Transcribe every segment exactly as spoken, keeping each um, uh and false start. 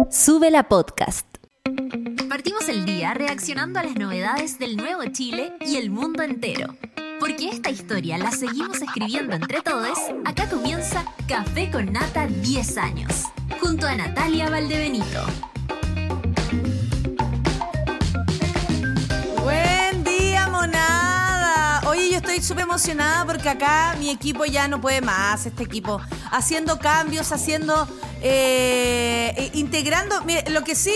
Sube la podcast. Partimos el día reaccionando a las novedades del nuevo Chile y el mundo entero. Porque esta historia la seguimos escribiendo entre todos, acá comienza Café con Nata diez años, junto a Natalia Valdebenito. Buen día, monada. Oye, yo estoy súper emocionada porque acá mi equipo ya no puede más, este equipo, haciendo cambios, haciendo, eh, eh, integrando, mire, lo que sí...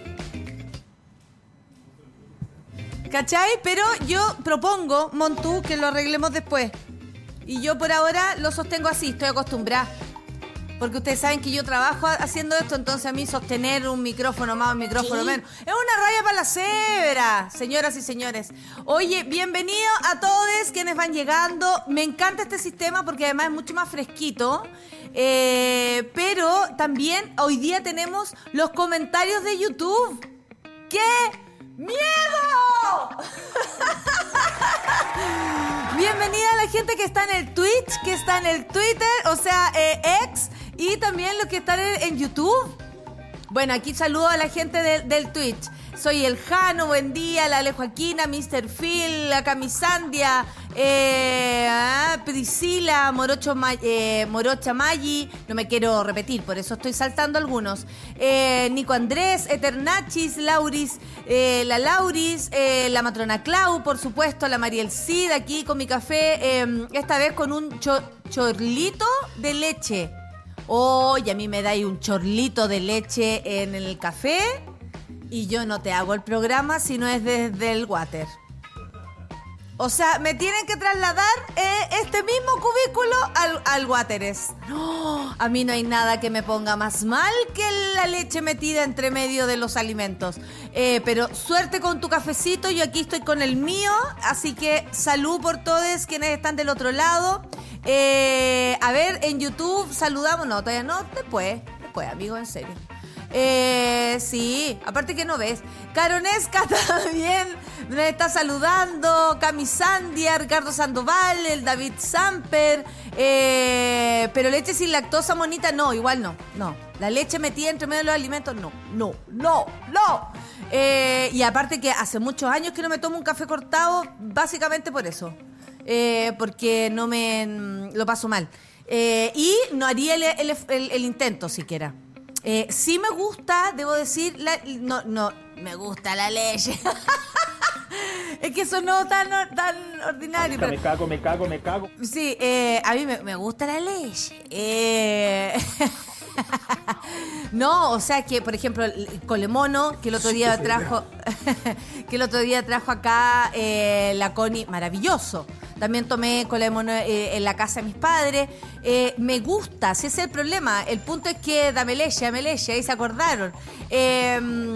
¿Cachai? Pero yo propongo, Montú, que lo arreglemos después. Y yo por ahora lo sostengo así, estoy acostumbrada. Porque ustedes saben que yo trabajo haciendo esto, entonces a mí sostener un micrófono más, un micrófono ¿Sí? menos, es una raya para la cebra, señoras y señores. Oye, bienvenidos a todos quienes van llegando. Me encanta este sistema porque además es mucho más fresquito. Eh, pero también hoy día tenemos los comentarios de YouTube. ¿Qué? ¡Miedo! Bienvenida a la gente que está en el Twitch, que está en el Twitter, o sea, eh, X, y también los que están en, en YouTube. Bueno, aquí saludo a la gente de, del Twitch. Soy el Jano, buen día, la Ale Joaquina, mister Phil, la Camisandia, eh, Priscila, Morocho, eh, Morocha Maggi, no me quiero repetir, por eso estoy saltando algunos. Eh, Nico Andrés, Eternachis, Lauris, eh, la Lauris, eh, la Matrona Clau, por supuesto, la Mariel Cid, aquí con mi café, eh, esta vez con un cho- chorlito de leche. Oye, a mí me dais un chorlito de leche en el café y yo no te hago el programa si no es desde el water. O sea, me tienen que trasladar eh, este mismo cubículo al, al wateres. No, a mí no hay nada que me ponga más mal que la leche metida entre medio de los alimentos. Eh, pero suerte con tu cafecito, yo aquí estoy con el mío, así que salud por todos quienes están del otro lado. Eh, a ver, en YouTube saludamos, no, todavía no, después, después, amigo, en serio. Eh, sí, aparte que no ves. Caronesca también me está saludando. Camisandia, Ricardo Sandoval, el David Samper. Eh, pero leche sin lactosa, monita, no, igual no, no. La leche metida entre medio de los alimentos, no, no, no, no. Eh, y aparte que hace muchos años que no me tomo un café cortado, básicamente por eso. Eh, porque no me lo paso mal. Eh, y no haría el, el, el, el intento siquiera. Eh, sí me gusta, debo decir, la, no, no, me gusta la leche. Es que eso no tan, tan ordinario. Me Pero, cago, me cago, me cago. sí, eh, a mí me, me gusta la leche. Eh, no, o sea que, por ejemplo, el Colemono, que el otro día trajo, que el otro día trajo acá eh, la Connie, maravilloso. También tomé Colemono eh, en la casa de mis padres. Eh, me gusta, si ese es el problema. El punto es que dame leche, dame leche, ahí se acordaron. Eh,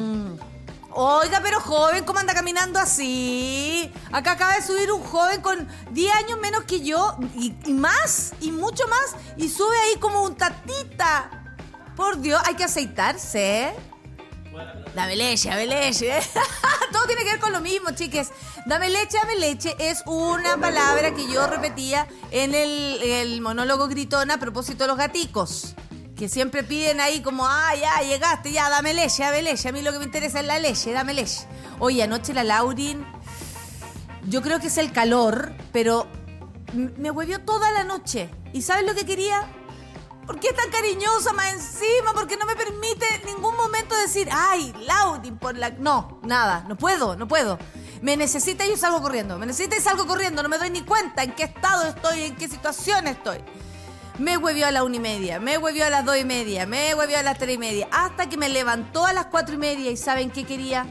oiga, pero joven, ¿cómo anda caminando así? Acá acaba de subir un joven con diez años menos que yo, y, y más, y mucho más, y sube ahí como un tatita. Por Dios, hay que aceitarse. Dame leche, dame leche. Todo tiene que ver con lo mismo, chiques. Dame leche, dame leche es una palabra que yo repetía en el, el monólogo gritón a propósito de los gaticos. Que siempre piden ahí como, ah, ya llegaste, ya, dame leche, dame leche. A mí lo que me interesa es la leche, dame leche. Oye, anoche la Laurin, yo creo que es el calor, pero me huevió toda la noche. ¿Y sabes lo que quería? ¿Por qué es tan cariñosa más encima? Porque no me permite en ningún momento decir, ay, Laurin, por la... No, nada, no puedo, no puedo. Me necesita y yo salgo corriendo. Me necesita y salgo corriendo. No me doy ni cuenta en qué estado estoy, en qué situación estoy. Me huevió a la una y media, me huevió a las dos y media, me huevió a las tres y media, hasta que me levantó a las cuatro y media. ¿Y saben qué quería?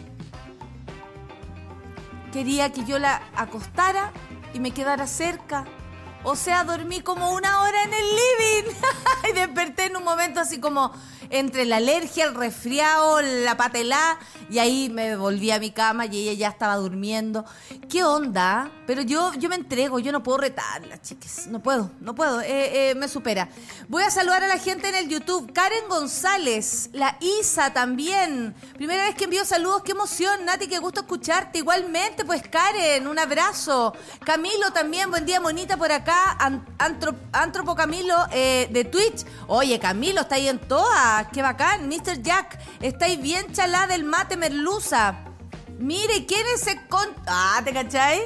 Quería que yo la acostara y me quedara cerca. O sea, dormí como una hora en el living y desperté en un momento así como entre la alergia, el resfriado, la patelá, y ahí me volví a mi cama y ella ya estaba durmiendo. ¿Qué onda? Pero yo, yo me entrego, yo no puedo retarla, chiques. No puedo, no puedo, eh, eh, me supera. Voy a saludar a la gente en el YouTube. Karen González, la Isa también. Primera vez que envío saludos, qué emoción, Nati, qué gusto escucharte. Igualmente, pues Karen, un abrazo. Camilo también, buen día, monita, por acá. acá Antro, Antropo Camilo eh, de Twitch. Oye, Camilo, está ahí en todas. Qué bacán. mister Jack, estáis bien chalá del mate merluza. Mire, ¿quién es ese con...? Ah, ¿te cachai?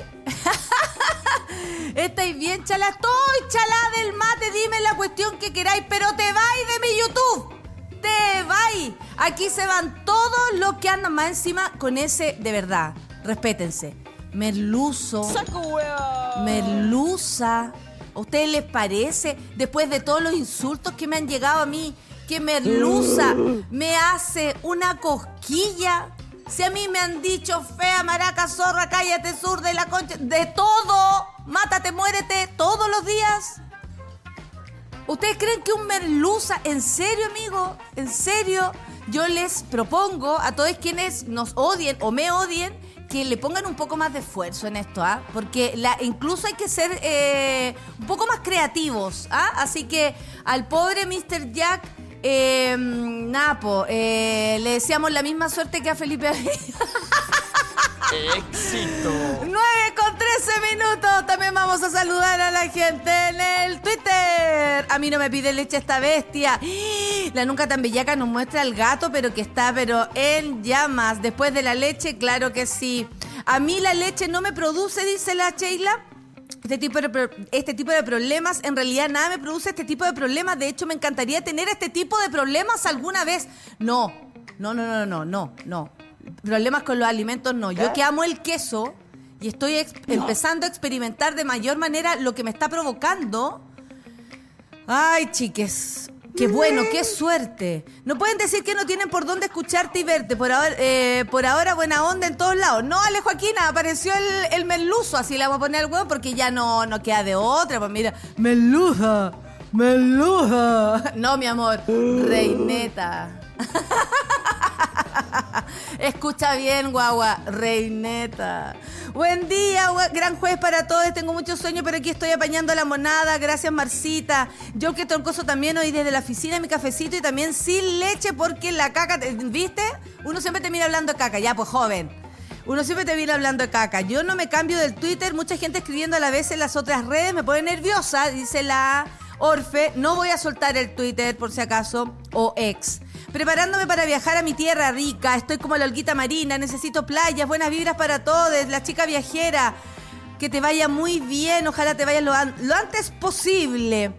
Estáis bien chalá. Estoy chalá del mate. Dime la cuestión que queráis, pero te vais de mi YouTube. Te vais. Aquí se van todos los que andan más encima con ese de verdad. Respétense. Merluzo. Merluza. ¿A ustedes les parece, después de todos los insultos que me han llegado a mí, que Merluza me hace una cosquilla? Si a mí me han dicho fea, maraca, zorra, cállate, zurda y la concha, de todo, mátate, muérete, todos los días. ¿Ustedes creen que un Merluza, en serio, amigo, en serio? Yo les propongo a todos quienes nos odien o me odien que le pongan un poco más de esfuerzo en esto, ¿ah? ¿eh? Porque la, incluso hay que ser eh, un poco más creativos, ¿ah? ¿eh? Así que al pobre mister Jack, eh, Napo, eh, le deseamos la misma suerte que a Felipe Abello. ¡Éxito! nueve con trece minutos. También vamos a saludar a la gente en el Twitter. A mí no me pide leche esta bestia. La nunca tan bellaca nos muestra al gato, pero que está pero en llamas. Después de la leche, claro que sí. A mí la leche no me produce, dice la Sheila, Este tipo, de, este tipo de problemas. En realidad nada me produce este tipo de problemas. De hecho, me encantaría tener este tipo de problemas alguna vez. No, no, no, no, no, no, no. Problemas con los alimentos, no. Yo que amo el queso y estoy ex- empezando a experimentar de mayor manera lo que me está provocando. Ay, chiques, qué bueno, qué suerte. No pueden decir que no tienen por dónde escucharte y verte. Por ahora, eh, por ahora buena onda en todos lados. No, Ale Joaquina, apareció el, el merluzo, así le vamos a poner al huevo porque ya no, no queda de otra. Pues mira, merluza, merluza. No, mi amor, reineta. Escucha bien, guagua, reineta. Buen día, gran jueves para todos. Tengo mucho sueño, pero aquí estoy apañando la monada. Gracias, Marcita. Yo que troncoso también hoy desde la oficina, mi cafecito y también sin leche porque la caca, ¿viste? Uno siempre te mira hablando de caca. Ya, pues, joven. Uno siempre te viene hablando de caca. Yo no me cambio del Twitter. Mucha gente escribiendo a la vez en las otras redes. Me pone nerviosa, dice la Orfe. No voy a soltar el Twitter, por si acaso, o ex. Preparándome para viajar a mi tierra rica. Estoy como la Olguita Marina. Necesito playas, buenas vibras para todos. La chica viajera. Que te vaya muy bien. Ojalá te vayas lo, an- lo antes posible.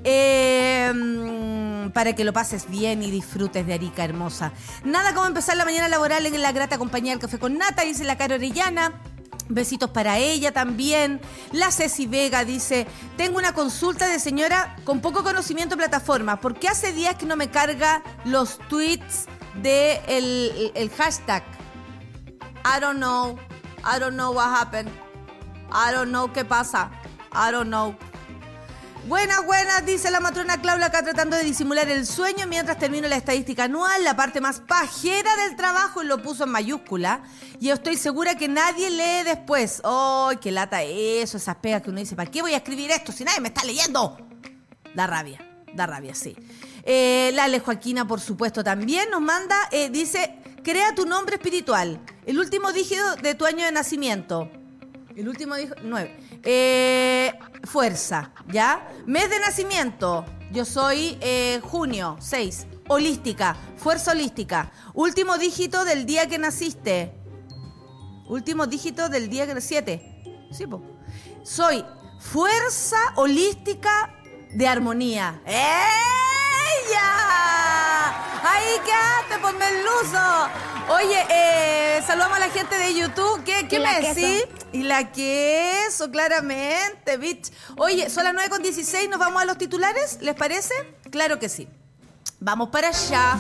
Eh, para que lo pases bien y disfrutes de Arica hermosa. Nada como empezar la mañana laboral en la grata compañía del Café con Nata, dice la Caro Orellana. Besitos para ella también. La Ceci Vega dice: tengo una consulta de señora con poco conocimiento de plataforma. ¿Por qué hace días que no me carga los tweets de el, el hashtag? I don't know. I don't know what happened. I don't know qué pasa. I don't know. Buenas, buenas, dice la matrona Claudia acá tratando de disimular el sueño mientras termino la estadística anual, la parte más pajera del trabajo, y lo puso en mayúscula. Y yo estoy segura que nadie lee después. ¡Ay, oh, qué lata eso! Esas pegas que uno dice, ¿para qué voy a escribir esto si nadie me está leyendo? Da rabia, da rabia, sí. Eh, la Ale Joaquina, por supuesto, también nos manda, eh, dice, crea tu nombre espiritual. El último dígito de tu año de nacimiento. El último dígito, nueve. Eh, fuerza, ¿ya? Mes de nacimiento, yo soy eh, junio, seis. Holística, fuerza holística. Último dígito del día que naciste. Último dígito del día que naciste. Sí, po. Soy fuerza holística de armonía. ¡Ella! ¡Ahí quedaste, ponme el luzo! Oye, eh, saludamos a la gente de YouTube. ¿Qué, qué me decís? Y la queso, claramente, bitch. Oye, son las nueve con dieciséis, ¿nos vamos a los titulares? ¿Les parece? Claro que sí. Vamos para allá.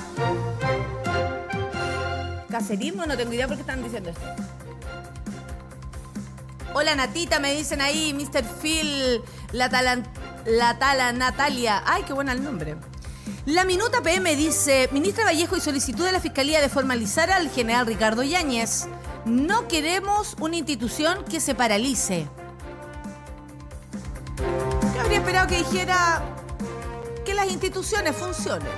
¿Cacerismo? No tengo idea por qué están diciendo esto. Hola, Natita, me dicen ahí, mister Phil, la tala, la tala Natalia. Ay, qué buena el nombre. La Minuta P M dice: ministra Vallejo y solicitud de la Fiscalía de formalizar al general Ricardo Yáñez. No queremos una institución que se paralice. Yo habría esperado que dijera que las instituciones funcionen.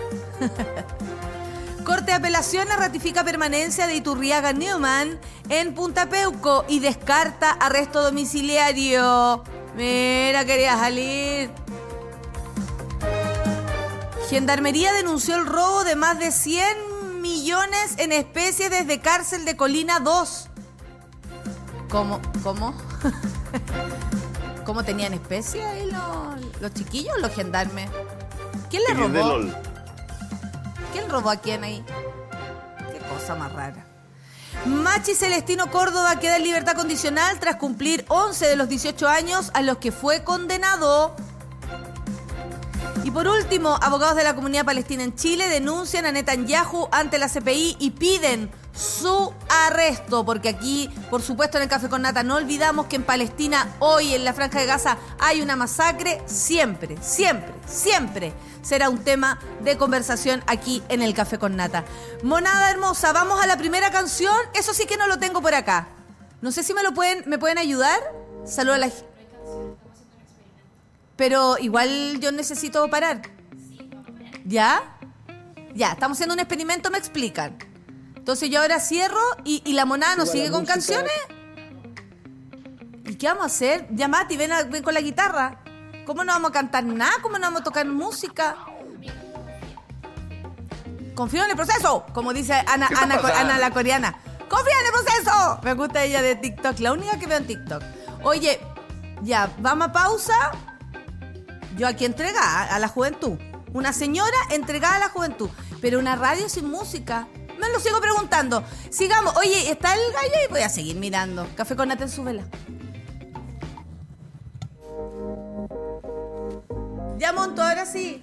Corte de Apelaciones ratifica permanencia de Iturriaga Newman en Punta Peuco y descarta arresto domiciliario. Mira, quería salir. Gendarmería denunció el robo de más de cien millones en especie desde cárcel de Colina dos. ¿Cómo? ¿Cómo? ¿Cómo tenían especie ahí los, los chiquillos o los gendarmes? ¿Quién le robó? ¿Quién robó a quién ahí? Qué cosa más rara. Machi Celestino Córdoba queda en libertad condicional tras cumplir once de los dieciocho años a los que fue condenado. Y por último, abogados de la comunidad palestina en Chile denuncian a Netanyahu ante la C P I y piden su arresto, porque aquí, por supuesto, en el Café con Nata no olvidamos que en Palestina, hoy en la Franja de Gaza, hay una masacre. Siempre, siempre, siempre será un tema de conversación aquí en el Café con Nata. Monada hermosa, vamos a la primera canción. Eso sí que no lo tengo por acá. No sé si me lo pueden, me pueden ayudar. Saludos a la gente. Pero igual yo necesito parar. ¿Ya? Ya, estamos haciendo un experimento, me explican. Entonces yo ahora cierro y, y la monada nos sigue con canciones. ¿Y qué vamos a hacer? Ya, Mati, ven, a, ven con la guitarra. ¿Cómo no vamos a cantar nada? ¿Cómo no vamos a tocar música? Confío en el proceso, como dice Ana, Ana, Ana la coreana. ¡Confía en el proceso! Me gusta ella de TikTok, la única que veo en TikTok. Oye, ya, vamos a pausa. Yo aquí entregada a la juventud. Una señora entregada a la juventud. Pero una radio sin música. Me lo sigo preguntando. Sigamos. Oye, ¿está el gallo? Y voy a seguir mirando. Café con Nata en su vela. Ya monto, ahora sí.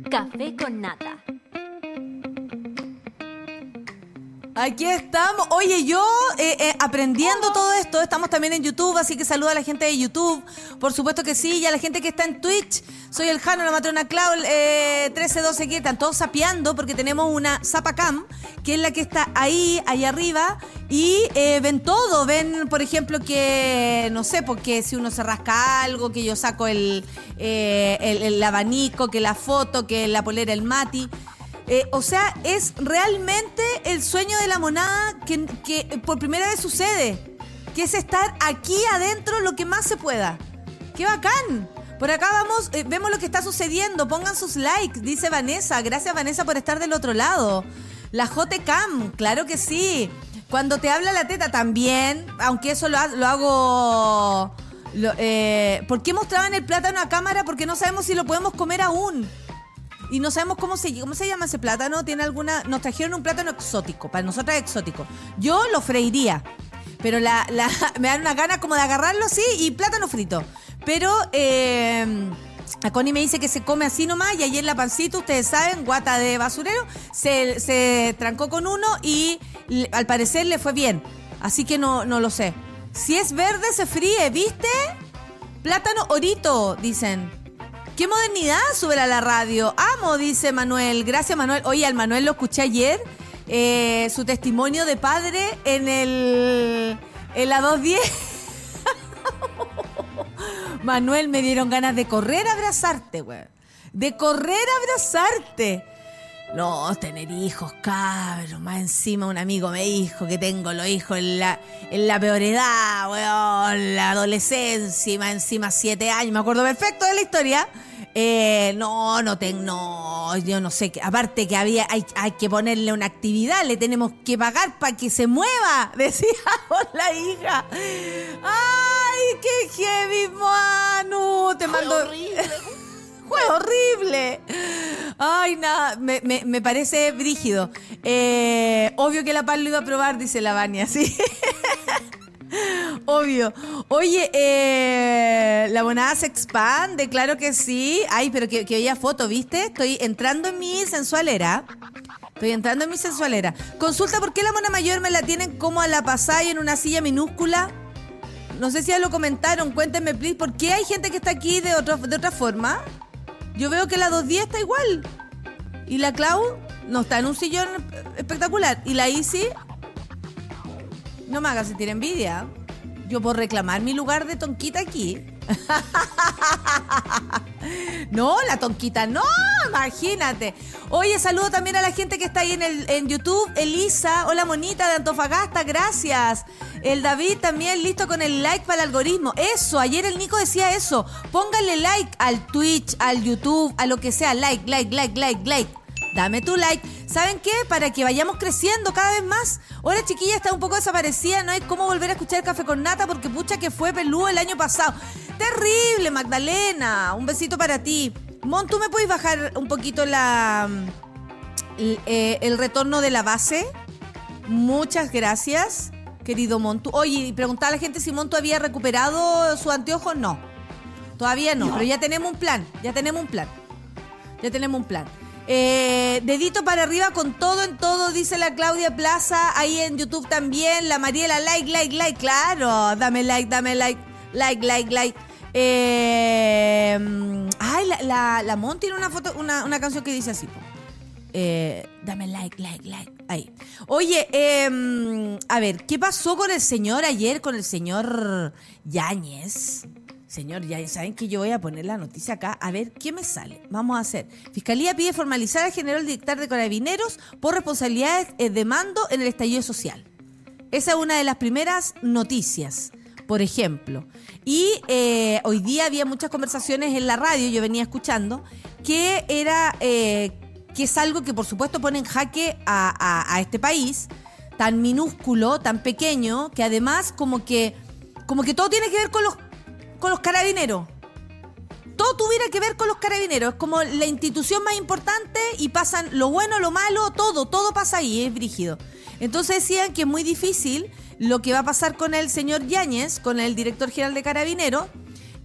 Café con Nata. Aquí estamos. Oye, yo eh, eh, aprendiendo todo esto, estamos también en YouTube, así que saluda a la gente de YouTube. Por supuesto que sí, y a la gente que está en Twitch. Soy el Jano, la matrona Clau, eh, trece doce, que están todos sapeando porque tenemos una Zapacam, que es la que está ahí, ahí arriba, y eh, ven todo. Ven, por ejemplo, que, no sé, porque si uno se rasca algo, que yo saco el, eh, el, el abanico, que la foto, que la polera, el mati. Eh, o sea, es realmente el sueño de la monada que, que por primera vez sucede, que es estar aquí adentro lo que más se pueda. ¡Qué bacán! Por acá vamos, eh, vemos lo que está sucediendo. Pongan sus likes, dice Vanessa. Gracias, Vanessa, por estar del otro lado. La J Cam, claro que sí. Cuando te habla la teta también, aunque eso lo, ha, lo hago... Lo, eh, ¿Por qué mostraban el plátano a cámara? Porque no sabemos si lo podemos comer aún. Y no sabemos cómo se, cómo se llama ese plátano. Tiene alguna. Nos trajeron un plátano exótico. Para nosotras es exótico. Yo lo freiría. Pero la, la, me dan una gana como de agarrarlo así y plátano frito. Pero eh, a Connie me dice que se come así nomás. Y ayer en la pancita, ustedes saben, guata de basurero, se, se trancó con uno y le, al parecer le fue bien. Así que no, no lo sé. Si es verde, se fríe, ¿viste? Plátano orito, dicen. ¡Qué modernidad! Súbela a la radio. Amo, dice Manuel. Gracias, Manuel. Oye, al Manuel lo escuché ayer. Eh, su testimonio de padre en el... En la doscientos diez. Manuel, me dieron ganas de correr a abrazarte, güey. De correr a abrazarte. No, tener hijos, cabrón. Más encima un amigo me dijo que tengo los hijos en la, en la peor edad, weón. La adolescencia y más encima siete años. Me acuerdo perfecto de la historia. Eh, no, no tengo, no, yo no sé, aparte que había, hay, hay que ponerle una actividad, le tenemos que pagar para que se mueva, decíamos la hija. Ay, qué heavy, Manu, te mando... Fue horrible. Fue horrible. Ay, nada, me, me, me parece brígido. Eh, obvio que la Paz lo iba a probar, dice la Vania, sí. Obvio. Oye, eh, la monada se expande, claro que sí. Ay, pero que, que veía foto, ¿viste? Estoy entrando en mi sensualera. Estoy entrando en mi sensualera. Consulta por qué la mona mayor me la tienen como a la pasada y en una silla minúscula. No sé si ya lo comentaron, cuéntenme, please. ¿Por qué hay gente que está aquí de, otro, de otra forma? Yo veo que la doscientos diez está igual. Y la Clau no está en un sillón espectacular. Y la Isi... No me hagas sentir envidia. Yo puedo reclamar mi lugar de tonquita aquí. No, la tonquita no, imagínate. Oye, saludo también a la gente que está ahí en, el, en YouTube. Elisa, hola monita de Antofagasta, gracias. El David también listo con el like para el algoritmo. Eso, ayer el Nico decía eso. Pónganle like al Twitch, al YouTube, a lo que sea. Like, like, like, like, like. Dame tu like. ¿Saben qué? Para que vayamos creciendo cada vez más. Hola, chiquilla, está un poco desaparecida. No hay cómo volver a escuchar Café con Nata porque pucha que fue peludo el año pasado. Terrible, Magdalena. Un besito para ti. Mon, ¿tú me puedes bajar un poquito la el, eh, el retorno de la base? Muchas gracias, querido Montu. Oye, y preguntaba a la gente si Montu había recuperado su anteojo. No, todavía no, no, pero ya tenemos un plan. Ya tenemos un plan. Ya tenemos un plan. Eh, dedito para arriba con todo en todo, dice la Claudia Plaza, ahí en YouTube también, la Mariela, like, like, like, claro, dame like, dame like, like, like, like. Eh, ay, la, la, la Mon tiene una foto, una, una canción que dice así, eh, dame like, like, like, ahí. Oye, eh, a ver, ¿qué pasó con el señor ayer, con el señor Yáñez? Señor, ya saben que yo voy a poner la noticia acá, a ver qué me sale. Vamos a hacer. Fiscalía pide formalizar al general director de Carabineros por responsabilidades de mando en el estallido social. Esa es una de las primeras noticias, por ejemplo. Y eh, hoy día había muchas conversaciones en la radio, yo venía escuchando, que era eh, que es algo que por supuesto pone en jaque a, a, a este país, tan minúsculo, tan pequeño, que además como que, como que todo tiene que ver con los con los carabineros. Todo tuviera que ver con los carabineros. Es como la institución más importante y pasan lo bueno, lo malo, todo, todo pasa ahí, es brígido. Entonces decían que es muy difícil lo que va a pasar con el señor Yáñez, con el director general de Carabineros,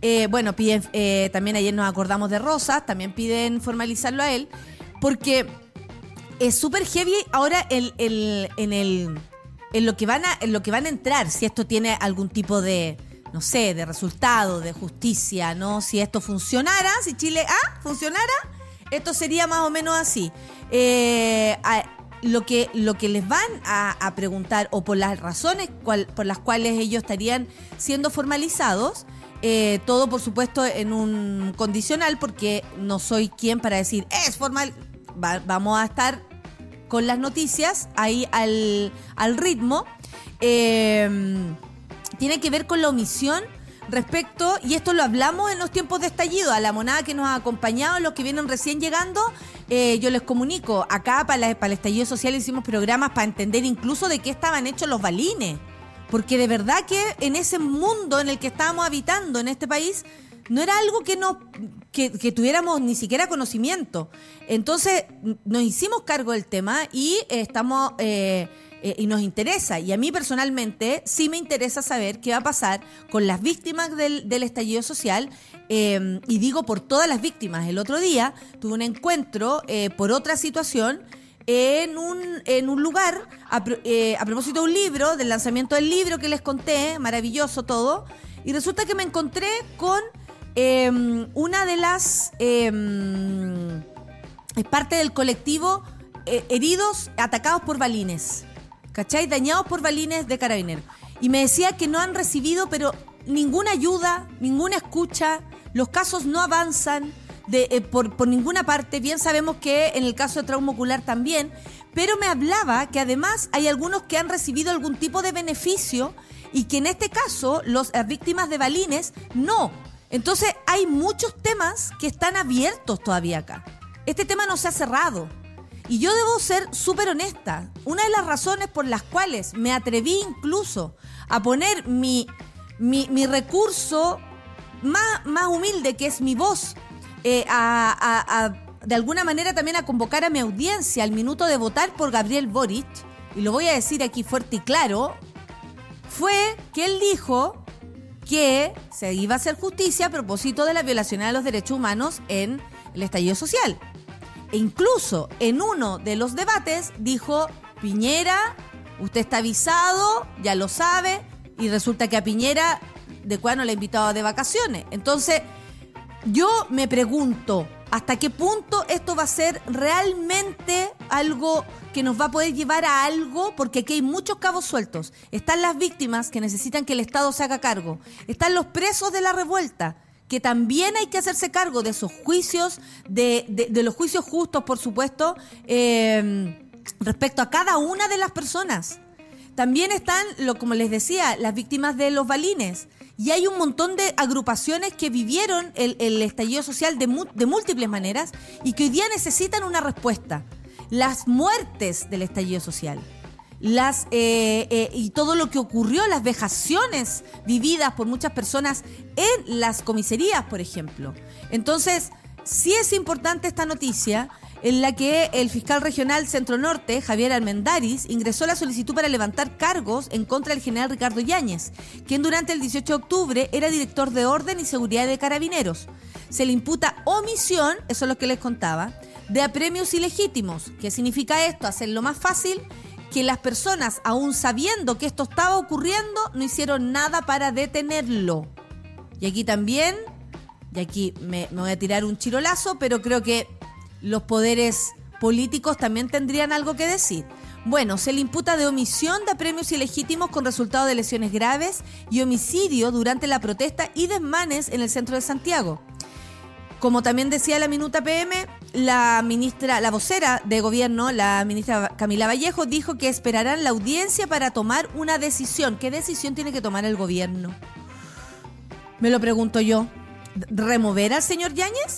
Eh, bueno, piden, eh, también ayer nos acordamos de Rosas, también piden formalizarlo a él, porque es súper heavy ahora el, el, en, el, en, lo que van a, en lo que van a entrar, si esto tiene algún tipo de, no sé, de resultado, de justicia, ¿no? Si esto funcionara, si Chile ah, funcionara, esto sería más o menos así. Eh, a, lo, que, lo que les van a, a preguntar, o por las razones cual, por las cuales ellos estarían siendo formalizados, eh, todo por supuesto en un condicional, porque no soy quien para decir, es formal... Va, vamos a estar con las noticias ahí al, al ritmo. Eh, tiene que ver con la omisión respecto, y esto lo hablamos en los tiempos de estallido, a la monada que nos ha acompañado, los que vienen recién llegando, eh, yo les comunico, acá para, la, para el estallido social hicimos programas para entender incluso de qué estaban hechos los balines, porque de verdad que en ese mundo en el que estábamos habitando en este país, no era algo que, no, que, que tuviéramos ni siquiera conocimiento. Entonces nos hicimos cargo del tema y eh, estamos eh, eh, y nos interesa. Y a mí personalmente sí me interesa saber qué va a pasar con las víctimas del, del estallido social. Eh, y digo por todas las víctimas. El otro día tuve un encuentro eh, por otra situación en un, en un lugar a, eh, a propósito de un libro, del lanzamiento del libro que les conté, maravilloso todo. Y resulta que me encontré con... Eh, una de las eh, es parte del colectivo eh, heridos, atacados por balines, ¿cachai? Dañados por balines de Carabineros. Y me decía que no han recibido pero ninguna ayuda, ninguna escucha, los casos no avanzan de, eh, por, por ninguna parte. Bien sabemos que en el caso de trauma ocular también, pero me hablaba que además hay algunos que han recibido algún tipo de beneficio y que en este caso los, las víctimas de balines no. Entonces hay muchos temas que están abiertos todavía acá. Este tema no se ha cerrado. Y yo debo ser súper honesta. Una de las razones por las cuales me atreví incluso a poner mi, mi, mi recurso más, más humilde, que es mi voz, eh, a, a, a, de alguna manera también a convocar a mi audiencia al minuto de votar por Gabriel Boric, y lo voy a decir aquí fuerte y claro, fue que él dijo que se iba a hacer justicia a propósito de la violación a los derechos humanos en el estallido social. E incluso en uno de los debates dijo, Piñera, usted está avisado, ya lo sabe, y resulta que a Piñera de cuándo le ha invitado de vacaciones. Entonces, yo me pregunto, ¿hasta qué punto esto va a ser realmente algo que nos va a poder llevar a algo? Porque aquí hay muchos cabos sueltos. Están las víctimas que necesitan que el Estado se haga cargo. Están los presos de la revuelta, que también hay que hacerse cargo de esos juicios, de, de, de los juicios justos, por supuesto, eh, respecto a cada una de las personas. También están, lo, como les decía, las víctimas de los balines. Y hay un montón de agrupaciones que vivieron el, el estallido social de, mu- de múltiples maneras y que hoy día necesitan una respuesta. Las muertes del estallido social, las eh, eh, y todo lo que ocurrió, las vejaciones vividas por muchas personas en las comisarías, por ejemplo. Entonces, sí es importante esta noticia en la que el fiscal regional Centro Norte, Javier Armendáriz, ingresó la solicitud para levantar cargos en contra del general Ricardo Yáñez, quien durante el dieciocho de octubre era director de Orden y Seguridad de Carabineros. Se le imputa omisión, eso es lo que les contaba, de apremios ilegítimos. ¿Qué significa esto? Hacerlo más fácil, que las personas, aún sabiendo que esto estaba ocurriendo, no hicieron nada para detenerlo. Y aquí también, y aquí me, me voy a tirar un chirolazo, pero creo que los poderes políticos también tendrían algo que decir. Bueno, se le imputa de omisión de apremios ilegítimos con resultado de lesiones graves y homicidio durante la protesta y desmanes en el centro de Santiago. Como también decía la Minuta P M, la ministra, la vocera de gobierno, la ministra Camila Vallejo, dijo que esperarán la audiencia para tomar una decisión. ¿Qué decisión tiene que tomar el gobierno? Me lo pregunto yo. ¿Remover al señor Yáñez?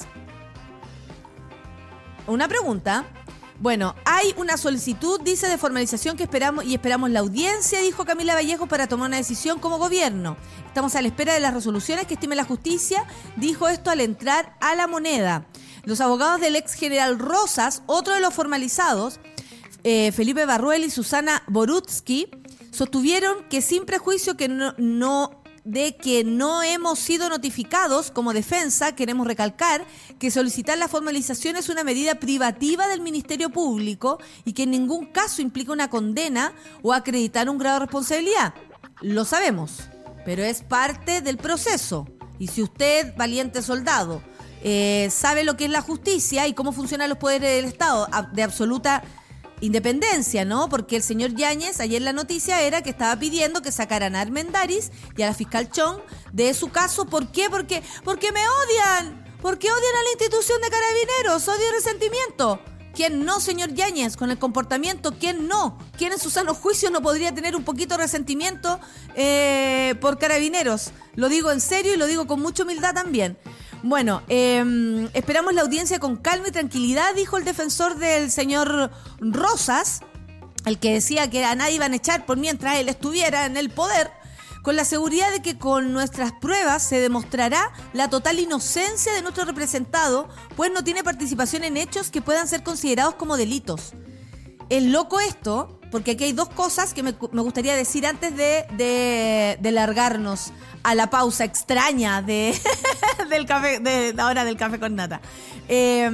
Una pregunta. Bueno, hay una solicitud, dice, de formalización que esperamos y esperamos la audiencia, dijo Camila Vallejo, para tomar una decisión como gobierno. Estamos a la espera de las resoluciones que estime la justicia, dijo esto al entrar a La Moneda. Los abogados del ex general Rosas, otro de los formalizados, eh, Felipe Barruel y Susana Borutsky, sostuvieron que sin prejuicio que no, no de que no hemos sido notificados como defensa, queremos recalcar que solicitar la formalización es una medida privativa del Ministerio Público y que en ningún caso implica una condena o acreditar un grado de responsabilidad. Lo sabemos, pero es parte del proceso. Y si usted, valiente soldado, eh, sabe lo que es la justicia y cómo funcionan los poderes del Estado de absoluta independencia, ¿no? Porque el señor Yáñez, ayer la noticia era que estaba pidiendo que sacaran a Armendáriz y a la fiscal Chong de su caso. ¿Por qué? Porque, porque me odian. Porque odian a la institución de Carabineros. Odio y resentimiento. ¿Quién no, señor Yáñez? Con el comportamiento, ¿quién no? ¿Quién en su sano juicio no podría tener un poquito de resentimiento eh, por Carabineros? Lo digo en serio y lo digo con mucha humildad también. Bueno, eh, esperamos la audiencia con calma y tranquilidad, dijo el defensor del señor Rosas, el que decía que a nadie iban a echar por mientras él estuviera en el poder, con la seguridad de que con nuestras pruebas se demostrará la total inocencia de nuestro representado, pues no tiene participación en hechos que puedan ser considerados como delitos. Es loco esto, porque aquí hay dos cosas que me, me gustaría decir antes de, de, de largarnos a la pausa extraña de del café, de ahora del café con nata. Eh,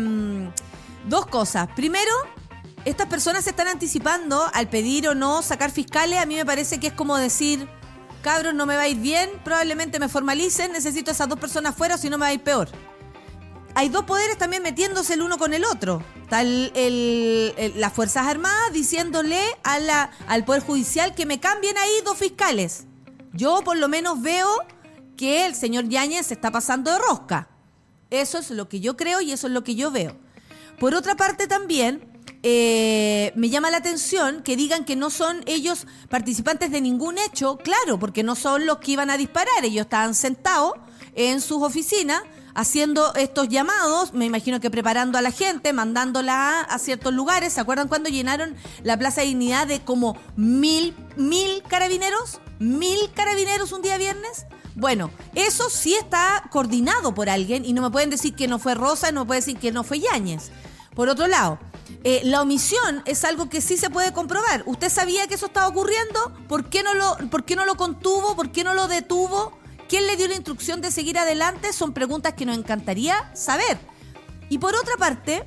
dos cosas. Primero, estas personas se están anticipando al pedir o no sacar fiscales. A mí me parece que es como decir, cabros, no me va a ir bien, probablemente me formalicen, necesito a esas dos personas fuera o si no me va a ir peor. Hay dos poderes también metiéndose el uno con el otro. Está el, el, el, las Fuerzas Armadas diciéndole a la, al Poder Judicial que me cambien ahí dos fiscales. Yo por lo menos veo que el señor Yáñez se está pasando de rosca. Eso es lo que yo creo y eso es lo que yo veo. Por otra parte también, eh, me llama la atención que digan que no son ellos participantes de ningún hecho. Claro, porque no son los que iban a disparar. Ellos estaban sentados en sus oficinas haciendo estos llamados, me imagino que preparando a la gente, mandándola a, a ciertos lugares. ¿Se acuerdan cuando llenaron la Plaza de Dignidad de como mil, mil carabineros? ¿Mil carabineros un día viernes? Bueno, eso sí está coordinado por alguien y no me pueden decir que no fue Rosa, no me pueden decir que no fue Yáñez. Por otro lado, eh, la omisión es algo que sí se puede comprobar. ¿Usted sabía que eso estaba ocurriendo? ¿Por qué no lo, por qué no lo contuvo? ¿Por qué no lo detuvo? ¿Quién le dio la instrucción de seguir adelante? Son preguntas que nos encantaría saber. Y por otra parte,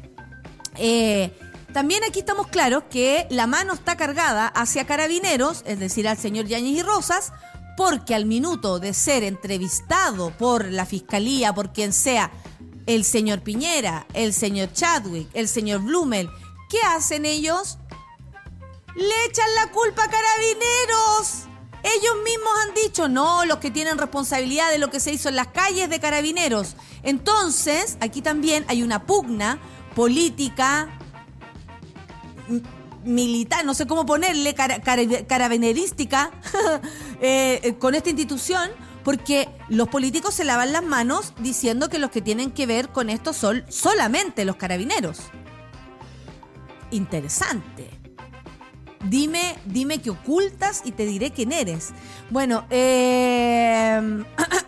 eh, también aquí estamos claros que la mano está cargada hacia Carabineros, es decir, al señor Yáñez y Rosas, porque al minuto de ser entrevistado por la Fiscalía, por quien sea, el señor Piñera, el señor Chadwick, el señor Blumel, ¿qué hacen ellos? ¡Le echan la culpa a Carabineros! Ellos mismos han dicho, no, los que tienen responsabilidad de lo que se hizo en las calles de Carabineros. Entonces, aquí también hay una pugna política, m- militar, no sé cómo ponerle, cara, cara, carabinerística, eh, con esta institución, porque los políticos se lavan las manos diciendo que los que tienen que ver con esto son solamente los carabineros. Interesante. Dime, dime qué ocultas y te diré quién eres. Bueno, eh...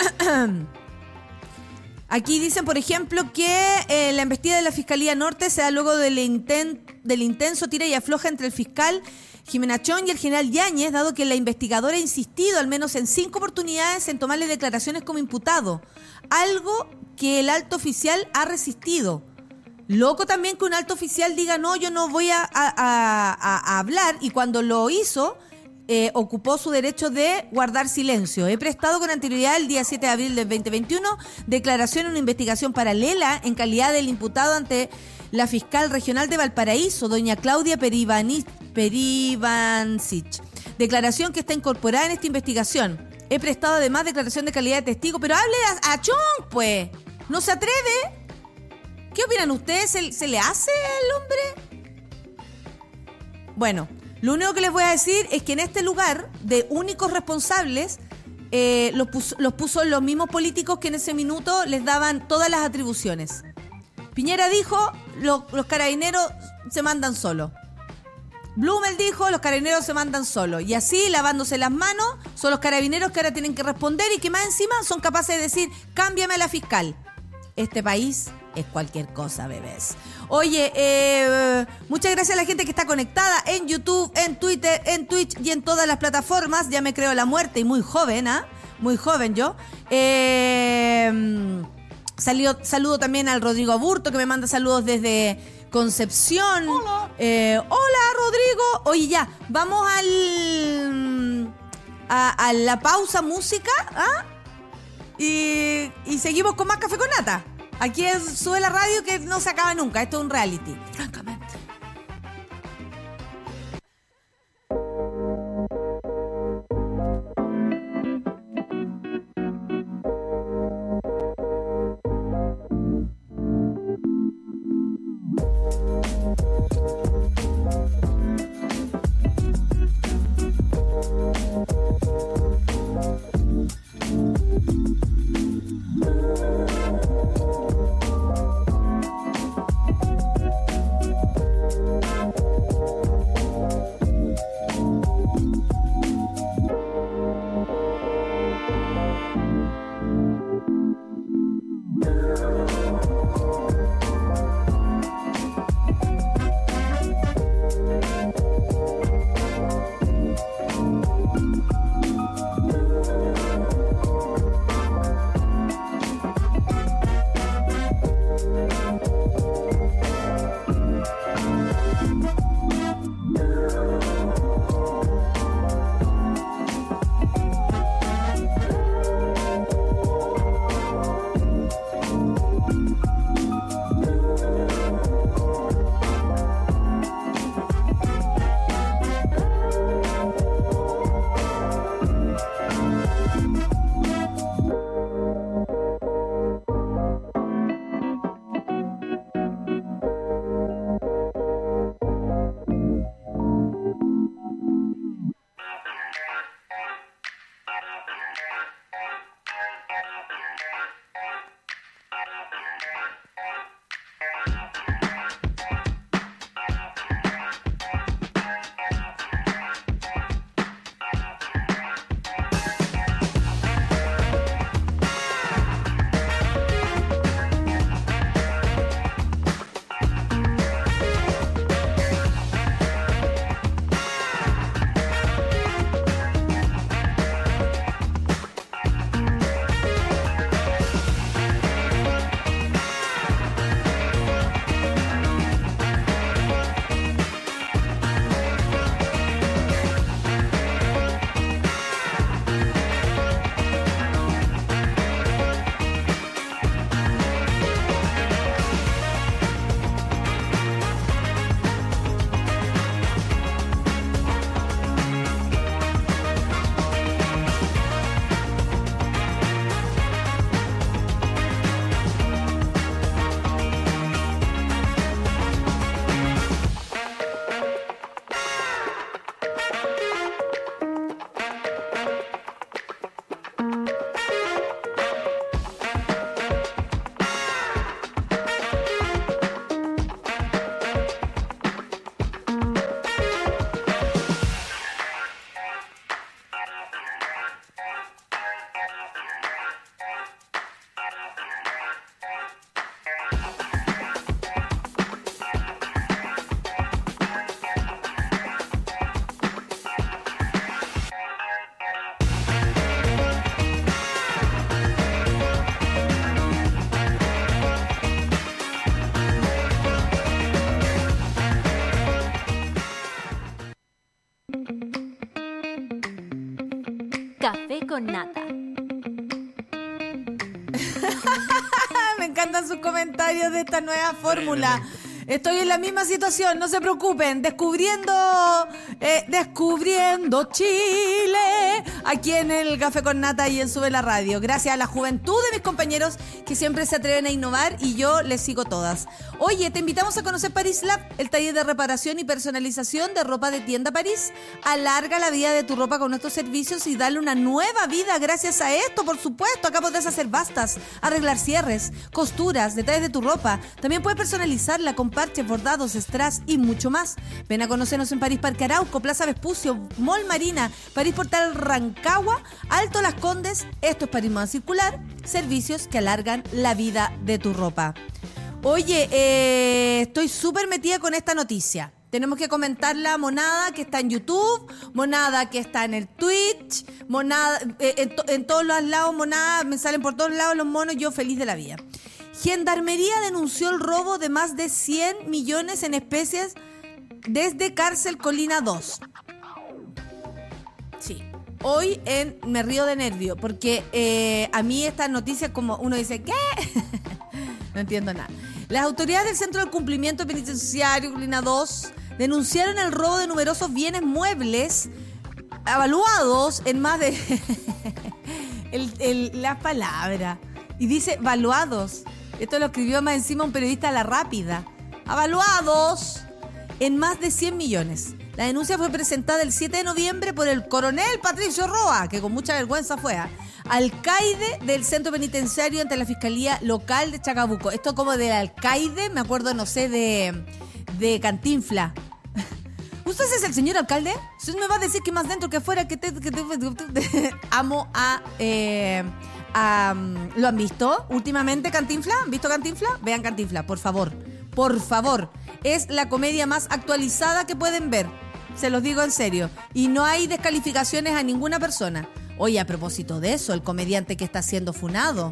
aquí dicen, por ejemplo, que eh, la embestida de la Fiscalía Norte se da luego del, inten- del intenso tira y afloja entre el fiscal Jimena Chong y el general Yáñez, dado que la investigadora ha insistido al menos en cinco oportunidades en tomarle declaraciones como imputado, algo que el alto oficial ha resistido. Loco también que un alto oficial diga, no, yo no voy a, a, a, a hablar, y cuando lo hizo, eh, ocupó su derecho de guardar silencio. He prestado con anterioridad el día siete de abril del veinte veintiuno declaración en una investigación paralela en calidad del imputado ante la fiscal regional de Valparaíso, doña Claudia Perivani, Perivancic. Declaración que está incorporada en esta investigación. He prestado además declaración de calidad de testigo, pero hable a, a Chong, pues. ¿No se atreve? ¿Qué opinan ustedes? ¿Se, ¿Se le hace al hombre? Bueno, lo único que les voy a decir es que en este lugar de únicos responsables eh, los, puso, los puso los mismos políticos que en ese minuto les daban todas las atribuciones. Piñera dijo, lo, los carabineros se mandan solos. Blumel dijo, los carabineros se mandan solos. Y así, lavándose las manos, son los carabineros que ahora tienen que responder y que más encima son capaces de decir, cámbiame a la fiscal. Este país es cualquier cosa, bebés. Oye, eh, muchas gracias a la gente que está conectada en YouTube, en Twitter, en Twitch y en todas las plataformas. Ya me creo la muerte y muy joven, ¿ah? ¿eh? muy joven yo. Eh, salió, saludo también al Rodrigo Aburto, que me manda saludos desde Concepción. Hola. Eh, hola, Rodrigo. Oye, ya, vamos al a, a la pausa música, ¿ah? Y, y seguimos con más Café con Nata. Aquí es, sube la radio que no se acaba nunca. Esto es un reality, francamente. Café con Nata. Me encantan sus comentarios de esta nueva fórmula. Estoy en la misma situación, no se preocupen. Descubriendo, eh, descubriendo Chile, aquí en el Café con Nata y en Sube la Radio. Gracias a la juventud de mis compañeros que siempre se atreven a innovar y yo les sigo todas. Oye, te invitamos a conocer París Lab, el taller de reparación y personalización de ropa de Tienda París. Alarga la vida de tu ropa con nuestros servicios y dale una nueva vida gracias a esto, por supuesto. Acá podrás hacer bastas, arreglar cierres, costuras, detalles de tu ropa. También puedes personalizarla con parches, bordados, strass y mucho más. Ven a conocernos en París Parque Arauco, Plaza Vespucio, Mall Marina, París Portal Rancagua, Alto Las Condes. Esto es París Moda Circular, servicios que alargan la vida de tu ropa. Oye, eh, estoy súper metida con esta noticia. Tenemos que comentar la monada que está en YouTube, monada que está en el Twitch, monada, eh, en, to, en todos los lados, monada, me salen por todos lados los monos, yo feliz de la vida. Gendarmería denunció el robo de más de cien millones en especies desde Cárcel Colina dos. Sí. Hoy en me río de nervio, porque eh, a mí estas noticias como uno dice, ¿qué? No entiendo nada. Las autoridades del Centro de Cumplimiento Penitenciario Colina dos denunciaron el robo de numerosos bienes muebles evaluados en más de... el, el, la palabra. Y dice, evaluados. Esto lo escribió más encima un periodista a La Rápida. Evaluados en más de cien millones. La denuncia fue presentada el siete de noviembre por el coronel Patricio Roa, que con mucha vergüenza fue a alcaide del centro penitenciario ante la Fiscalía Local de Chacabuco. Esto como del alcaide, me acuerdo, no sé, de, de Cantinfla. ¿Usted es el señor alcalde? Usted me va a decir que más dentro que afuera, que te... Que te, te, te amo a... Eh, a ¿lo han visto últimamente, Cantinfla? ¿Han visto Cantinfla? Vean Cantinfla, por favor. Por favor. Es la comedia más actualizada que pueden ver. Se los digo en serio. Y no hay descalificaciones a ninguna persona. Oye, a propósito de eso, el comediante que está siendo funado.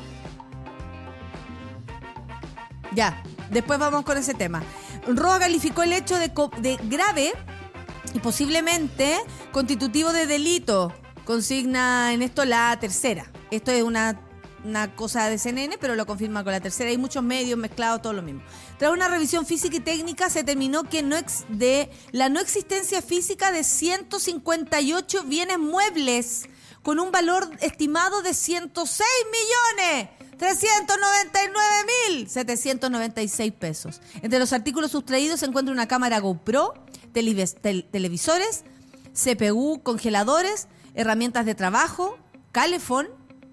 Ya, después vamos con ese tema. Roa calificó el hecho de, de grave y posiblemente constitutivo de delito. Consigna en esto la tercera. Esto es una, una cosa de C N N, pero lo confirma con la tercera. Hay muchos medios mezclados, todo lo mismo. Tras una revisión física y técnica, se determinó que no ex, de la no existencia física de ciento cincuenta y ocho bienes muebles con un valor estimado de ciento seis millones trescientos noventa y nueve mil setecientos noventa y seis pesos. Entre los artículos sustraídos se encuentra una cámara GoPro, televis, tel, televisores, C P U, congeladores, herramientas de trabajo, calefón.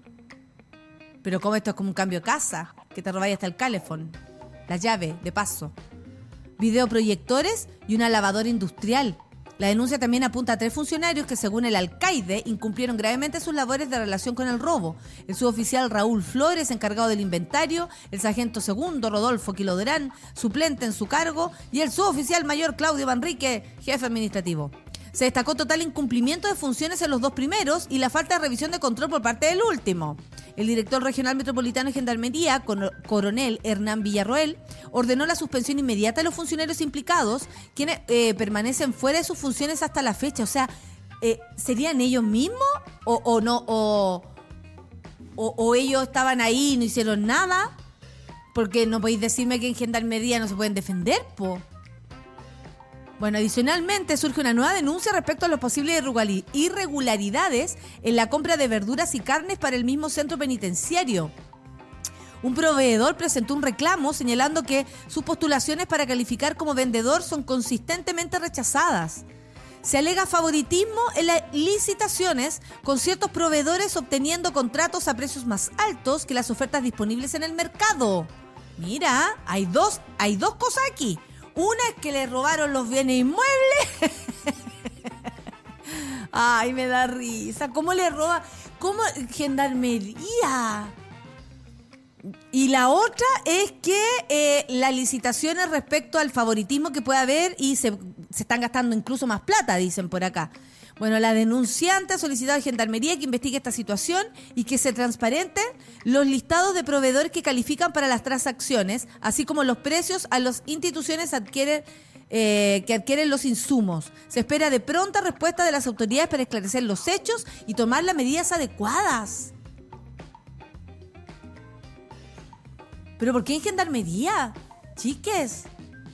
Pero como esto es como un cambio de casa, que te robáis hasta el calefón, la llave, de paso. Videoproyectores y una lavadora industrial. La denuncia también apunta a tres funcionarios que, según el alcaide, incumplieron gravemente sus labores de relación con el robo. El suboficial Raúl Flores, encargado del inventario, el sargento segundo Rodolfo Quilodrán, suplente en su cargo, y el suboficial mayor Claudio Manrique, jefe administrativo. Se destacó total incumplimiento de funciones en los dos primeros y la falta de revisión de control por parte del último. El director regional metropolitano de Gendarmería, coronel Hernán Villarroel, ordenó la suspensión inmediata de los funcionarios implicados, quienes eh, permanecen fuera de sus funciones hasta la fecha. O sea, eh, ¿serían ellos mismos o, o no? O, o, ¿O ellos estaban ahí y no hicieron nada? Porque no podéis decirme que en Gendarmería no se pueden defender, po. Bueno, adicionalmente surge una nueva denuncia respecto a las posibles irregularidades en la compra de verduras y carnes para el mismo centro penitenciario. Un proveedor presentó un reclamo señalando que sus postulaciones para calificar como vendedor son consistentemente rechazadas. Se alega favoritismo en las licitaciones, con ciertos proveedores obteniendo contratos a precios más altos que las ofertas disponibles en el mercado. Mira, hay dos, hay dos cosas aquí. Una es que le robaron los bienes inmuebles. Ay, me da risa. ¿Cómo le roba? ¿Cómo? Gendarmería. Y la otra es que eh, las licitaciones respecto al favoritismo que puede haber y se, se están gastando incluso más plata, dicen por acá. Bueno, la denunciante ha solicitado a Gendarmería que investigue esta situación y que se transparenten los listados de proveedores que califican para las transacciones, así como los precios a las instituciones adquieren, eh, que adquieren los insumos. Se espera de pronta respuesta de las autoridades para esclarecer los hechos y tomar las medidas adecuadas. ¿Pero por qué en Gendarmería? Chiques.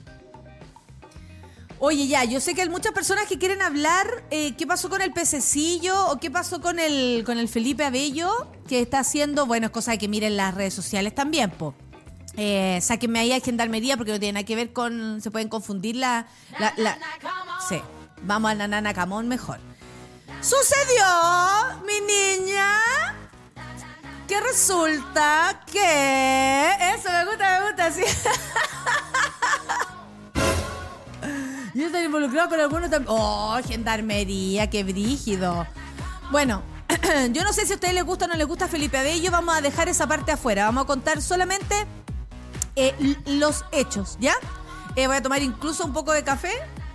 Oye, ya, yo sé que hay muchas personas que quieren hablar eh, qué pasó con el pececillo o qué pasó con el con el Felipe Abello, que está haciendo, bueno, es cosa de que miren las redes sociales también, po. Eh, sáquenme ahí a Gendarmería porque no tiene nada que ver con, se pueden confundir la... la, la sí, vamos a la Nana Camón mejor. Sucedió, mi niña, que resulta que... Eso, me gusta, me gusta, sí. Yo estoy involucrado con algunos también. Oh, Gendarmería, qué brígido. Bueno, yo no sé si a ustedes les gusta o no les gusta Felipe Abello. Vamos a dejar esa parte afuera. Vamos a contar solamente eh, los hechos, ¿ya? Eh, voy a tomar incluso un poco de café.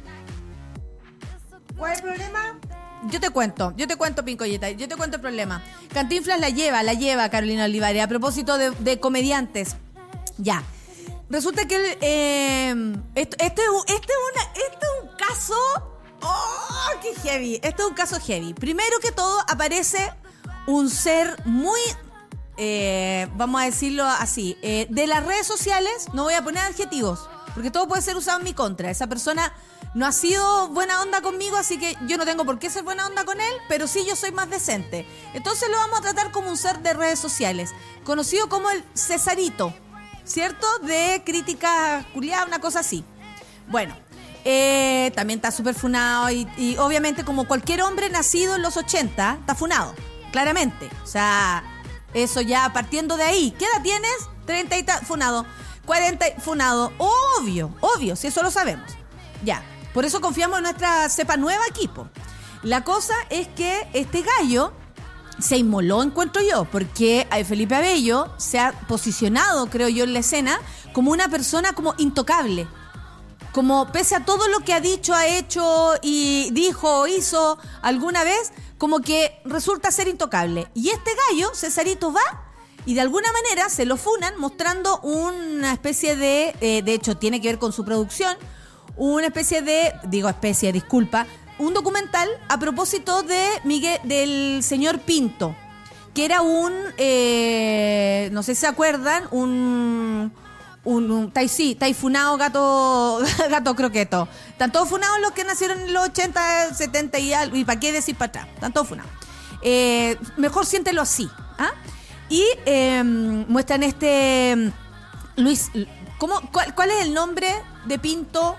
¿Cuál es el problema? Yo te cuento, yo te cuento, Pincoyeta, yo te cuento el problema. Cantinflas la lleva, la lleva Carolina Olivares. A propósito de, de comediantes. Ya. Resulta que eh, esto, esto, es, esto, es una, esto es un caso... ¡Oh, qué heavy! Esto es un caso heavy. Primero que todo, aparece un ser muy... Eh, vamos a decirlo así, eh, de las redes sociales. No voy a poner adjetivos, porque todo puede ser usado en mi contra. Esa persona no ha sido buena onda conmigo, así que yo no tengo por qué ser buena onda con él, pero sí yo soy más decente. Entonces lo vamos a tratar como un ser de redes sociales, conocido como el Cesarito, ¿cierto? De crítica culiada, una cosa así. Bueno, eh, también está súper funado y, y obviamente como cualquier hombre nacido en los ochenta, está funado, claramente. O sea, eso ya partiendo de ahí. ¿Qué edad tienes? treinta y tal, funado. cuarenta, funado. Obvio, obvio, si eso lo sabemos. Ya, por eso confiamos en nuestra cepa nueva equipo. La cosa es que este gallo se inmoló, encuentro yo, porque Felipe Abello se ha posicionado, creo yo, en la escena como una persona como intocable. Como pese a todo lo que ha dicho, ha hecho y dijo o hizo alguna vez, como que resulta ser intocable. Y este gallo, Cesarito, va y de alguna manera se lo funan mostrando una especie de, eh, de hecho tiene que ver con su producción, una especie de, digo especie, disculpa, un documental a propósito de Miguel, del señor Pinto, que era un, eh, no sé si se acuerdan, un, un, un tai, sí, taifunado gato, gato croqueto. Están todos funados los que nacieron en los ochenta, setenta y algo, y para qué decir para atrás, están todos funados. Eh, mejor siéntelo así, ¿ah? Y eh, muestran este Luis, ¿cómo, cuál, ¿cuál es el nombre de Pinto?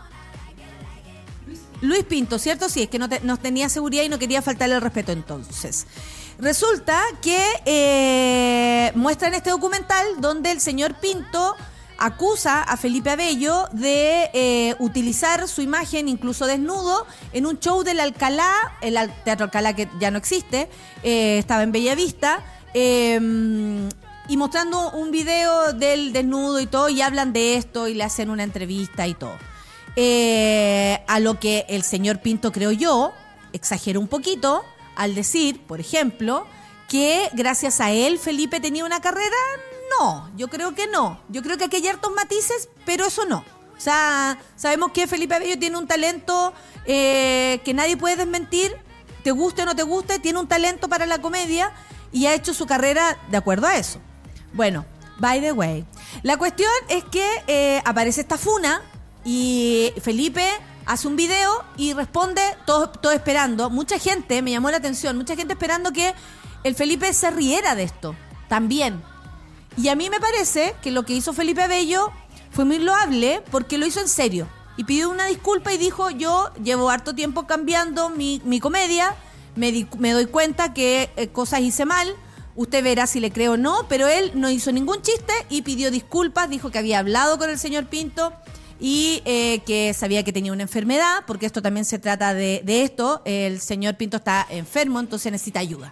Luis Pinto, ¿cierto? Sí, es que no, te, no tenía seguridad y no quería faltarle el respeto entonces. Resulta que eh, muestran este documental donde el señor Pinto acusa a Felipe Abello de eh, utilizar su imagen, incluso desnudo, en un show del Alcalá, el Teatro Alcalá que ya no existe, eh, estaba en Bellavista, eh, y mostrando un video del desnudo y todo, y hablan de esto y le hacen una entrevista y todo. Eh, a lo que el señor Pinto, creo yo, exageró un poquito al decir, por ejemplo, que gracias a él Felipe tenía una carrera. No, yo creo que no. Yo creo que aquí hay hartos matices, pero eso no. O sea, sabemos que Felipe Abello tiene un talento eh, que nadie puede desmentir, te guste o no te guste, tiene un talento para la comedia y ha hecho su carrera de acuerdo a eso. Bueno, by the way, la cuestión es que eh, aparece esta funa y Felipe hace un video y responde, todo, todo esperando. Mucha gente, me llamó la atención, mucha gente esperando que el Felipe se riera de esto también. Y a mí me parece que lo que hizo Felipe Abello fue muy loable porque lo hizo en serio. Y pidió una disculpa y dijo, yo llevo harto tiempo cambiando mi, mi comedia, me, di, me doy cuenta que eh, cosas hice mal, usted verá si le creo o no, pero él no hizo ningún chiste y pidió disculpas, dijo que había hablado con el señor Pinto y eh, que sabía que tenía una enfermedad, porque esto también se trata de, de esto, el señor Pinto está enfermo, entonces necesita ayuda.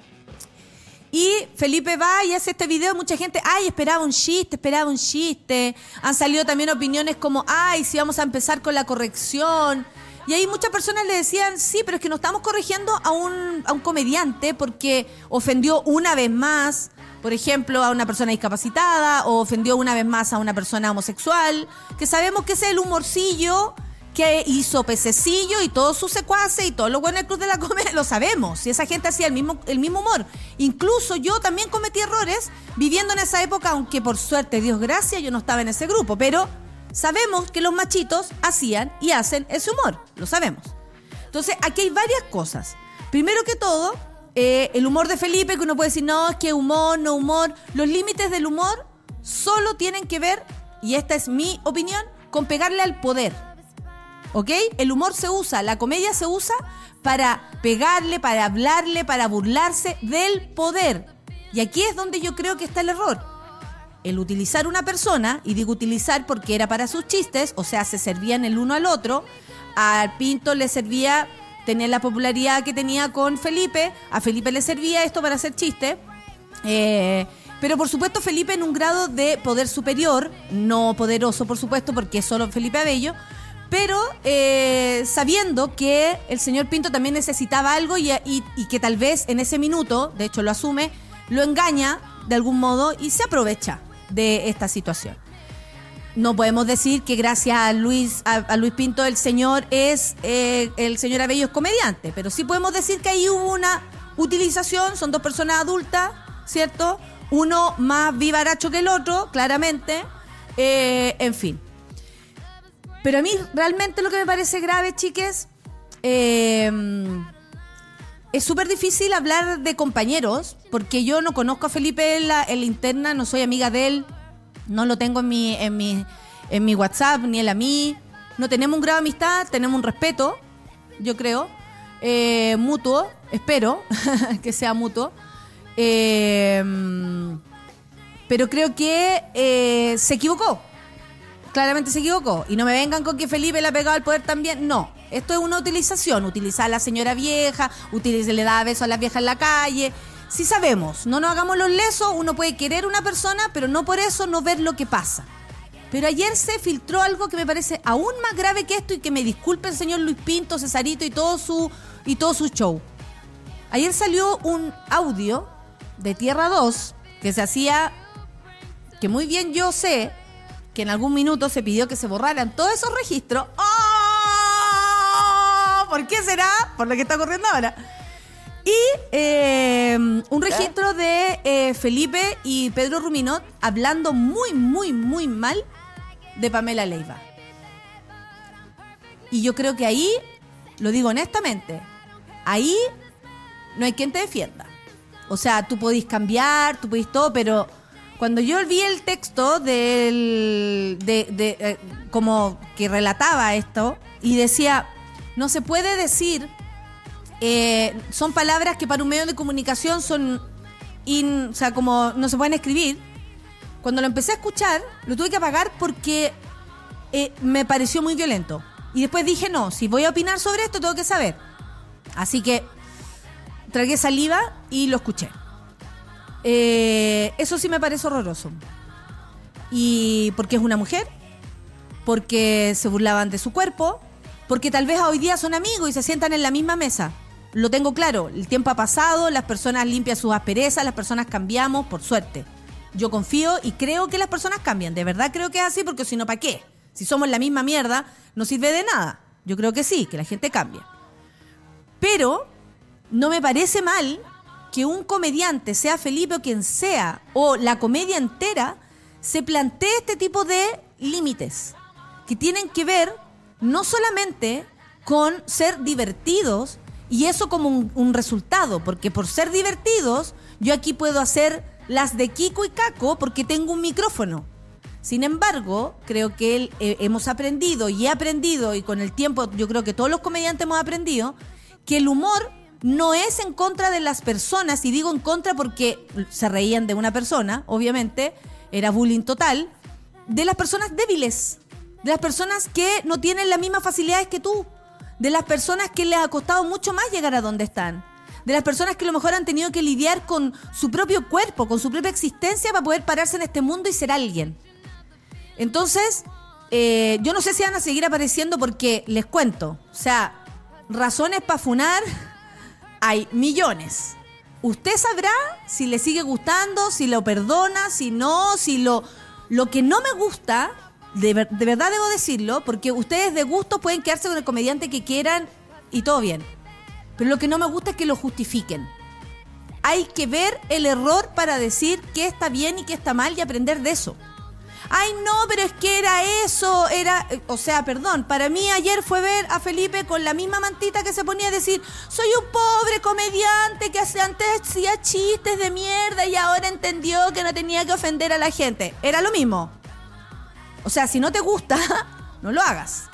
Y Felipe va y hace este video, mucha gente, ay, esperaba un chiste, esperaba un chiste. Han salido también opiniones como, ay, si vamos a empezar con la corrección. Y ahí muchas personas le decían, sí, pero es que no estamos corrigiendo a un, a un comediante porque ofendió una vez más, por ejemplo, a una persona discapacitada, o ofendió una vez más a una persona homosexual, que sabemos que ese es el humorcillo que hizo Pececillo y todos sus secuaces y todos los buenos del Club de la Comedia, lo sabemos. Si esa gente hacía el mismo, el mismo humor. Incluso yo también cometí errores viviendo en esa época, aunque por suerte, Dios gracias, yo no estaba en ese grupo. Pero sabemos que los machitos hacían y hacen ese humor. Lo sabemos. Entonces, aquí hay varias cosas. Primero que todo, eh, el humor de Felipe, que uno puede decir, no, es que humor, no humor. Los límites del humor solo tienen que ver, y esta es mi opinión, con pegarle al poder. ¿Ok? El humor se usa, la comedia se usa para pegarle, para hablarle, para burlarse del poder. Y aquí es donde yo creo que está el error. El utilizar una persona, y digo utilizar porque era para sus chistes, o sea, se servían el uno al otro. Al Pinto le servía tener la popularidad que tenía con Felipe, a Felipe le servía esto para hacer chiste. Eh, Pero por supuesto Felipe en un grado de poder superior, no poderoso por supuesto, porque es solo Felipe Abello, pero eh, sabiendo que el señor Pinto también necesitaba algo y, y, y que tal vez en ese minuto, de hecho lo asume, lo engaña de algún modo y se aprovecha de esta situación. No podemos decir que gracias a Luis a, a Luis Pinto el señor es eh, el señor Abello es comediante, pero sí podemos decir que ahí hubo una utilización, son dos personas adultas, ¿cierto? Uno más vivaracho que el otro, claramente, eh, en fin. Pero a mí realmente lo que me parece grave, chiques, eh, es súper difícil hablar de compañeros, porque yo no conozco a Felipe en la, en la interna, no soy amiga de él, no lo tengo en mi, en mi, en mi WhatsApp, ni él a mí. No tenemos un grado de amistad, tenemos un respeto, yo creo, eh, mutuo, espero que sea mutuo. Eh, pero creo que eh, se equivocó. Claramente se equivocó. Y no me vengan con que Felipe le ha pegado al poder también. No, esto es una utilización. Utilizar a la señora vieja, utiliza, le da besos a las viejas en la calle. Sí sabemos, no nos hagamos los lesos. Uno puede querer a una persona, pero no por eso no ver lo que pasa. Pero ayer se filtró algo que me parece aún más grave que esto, y que me disculpe el señor Luis Pinto, Cesarito y todo su, y todo su show. Ayer salió un audio de Tierra dos que se hacía, que muy bien yo sé que en algún minuto se pidió que se borraran todos esos registros. ¡Oh! ¿Por qué será? Por lo que está ocurriendo ahora. Y eh, un registro de eh, Felipe y Pedro Ruminot hablando muy, muy, muy mal de Pamela Leiva. Y yo creo que ahí, lo digo honestamente, ahí no hay quien te defienda. O sea, tú podís cambiar, tú podís todo, pero cuando yo vi el texto del, de, de eh, como que relataba esto y decía, no se puede decir, eh, son palabras que para un medio de comunicación son, in, o sea, como no se pueden escribir. Cuando lo empecé a escuchar, lo tuve que apagar porque eh, me pareció muy violento. Y después dije, no, si voy a opinar sobre esto, tengo que saber. Así que tragué saliva y lo escuché. Eh, eso sí me parece horroroso. Y porque es una mujer, porque se burlaban de su cuerpo, porque tal vez hoy día son amigos y se sientan en la misma mesa. Lo tengo claro, el tiempo ha pasado, las personas limpian sus asperezas, las personas cambiamos, por suerte. Yo confío y creo que las personas cambian, de verdad creo que es así, porque si no, ¿para qué? Si somos la misma mierda, no sirve de nada. Yo creo que sí, que la gente cambia. Pero no me parece mal que un comediante, sea Felipe o quien sea, o la comedia entera, se plantee este tipo de límites que tienen que ver no solamente con ser divertidos, y eso como un, un resultado, porque por ser divertidos, yo aquí puedo hacer las de Kiko y Caco porque tengo un micrófono. Sin embargo, creo que él, eh, hemos aprendido y he aprendido, y con el tiempo yo creo que todos los comediantes hemos aprendido, que el humor no es en contra de las personas, y digo en contra porque se reían de una persona, obviamente, era bullying total, de las personas débiles, de las personas que no tienen las mismas facilidades que tú, de las personas que les ha costado mucho más llegar a donde están, de las personas que a lo mejor han tenido que lidiar con su propio cuerpo, con su propia existencia para poder pararse en este mundo y ser alguien. Entonces, eh, yo no sé si van a seguir apareciendo porque, les cuento, o sea, razones para funar hay millones. Usted sabrá si le sigue gustando, si lo perdona, si no, si lo... Lo que no me gusta, de, ver, de verdad debo decirlo, porque ustedes de gusto pueden quedarse con el comediante que quieran y todo bien. Pero lo que no me gusta es que lo justifiquen. Hay que ver el error para decir qué está bien y qué está mal y aprender de eso. Ay, no, pero es que era eso, era... O sea, perdón, para mí ayer fue ver a Felipe con la misma mantita que se ponía a decir, soy un pobre comediante que antes hacía chistes de mierda y ahora entendió que no tenía que ofender a la gente. Era lo mismo. O sea, si no te gusta, no lo hagas.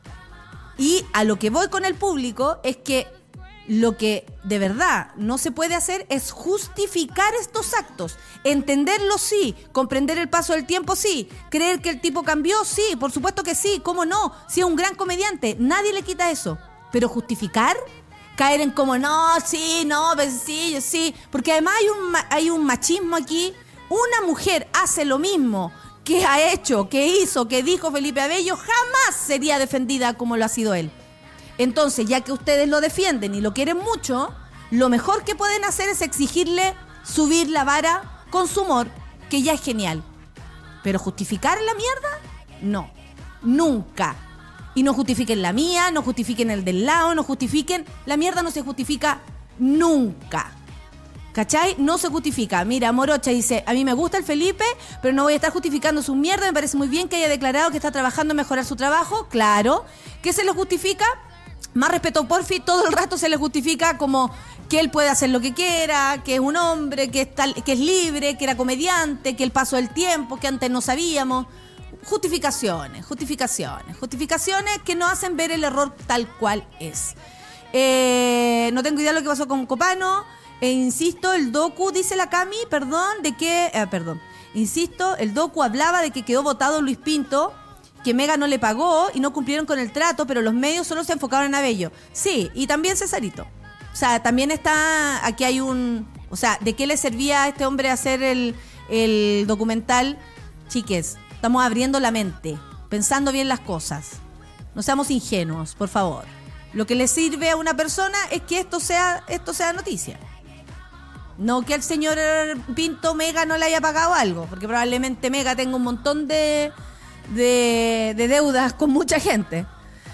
Y a lo que voy con el público es que lo que de verdad no se puede hacer es justificar estos actos. Entenderlo sí, comprender el paso del tiempo sí, creer que el tipo cambió sí, por supuesto que sí, ¿cómo no? Si es un gran comediante, nadie le quita eso. Pero justificar, caer en como no, sí, no, pues sí, sí, porque además hay un, hay un machismo aquí una mujer hace lo mismo que ha hecho, que hizo, que dijo Felipe Abello, jamás sería defendida como lo ha sido él. Entonces, ya que ustedes lo defienden y lo quieren mucho, lo mejor que pueden hacer es exigirle subir la vara con su humor, que ya es genial. Pero justificar la mierda, no, nunca. Y no justifiquen la mía, no justifiquen el del lado, no justifiquen... La mierda no se justifica nunca. ¿Cachai? No se justifica. Mira, Morocha dice, a mí me gusta el Felipe, pero no voy a estar justificando su mierda. Me parece muy bien que haya declarado que está trabajando en mejorar su trabajo. Claro. ¿Qué se le justifica? Más respeto, porfi. Todo el rato se le justifica como que él puede hacer lo que quiera, que es un hombre, que es, tal, que es libre, que era comediante, que el paso del tiempo, que antes no sabíamos... Justificaciones, justificaciones, justificaciones que no hacen ver el error tal cual es. Eh, no tengo idea de lo que pasó con Copano. E insisto, el docu, dice la Cami, perdón, de que... Eh, perdón. Insisto, el docu hablaba de que quedó votado Luis Pinto, que Mega no le pagó y no cumplieron con el trato, pero los medios solo se enfocaron en Abello. Sí, y también Cesarito. O sea, también está... Aquí hay un... O sea, ¿de qué le servía a este hombre hacer el, el documental? Chiques... Estamos abriendo la mente, pensando bien las cosas. No seamos ingenuos, por favor. Lo que le sirve a una persona es que esto sea, esto sea noticia. No que al señor Pinto Mega no le haya pagado algo, porque probablemente Mega tenga un montón de, de, de deudas con mucha gente.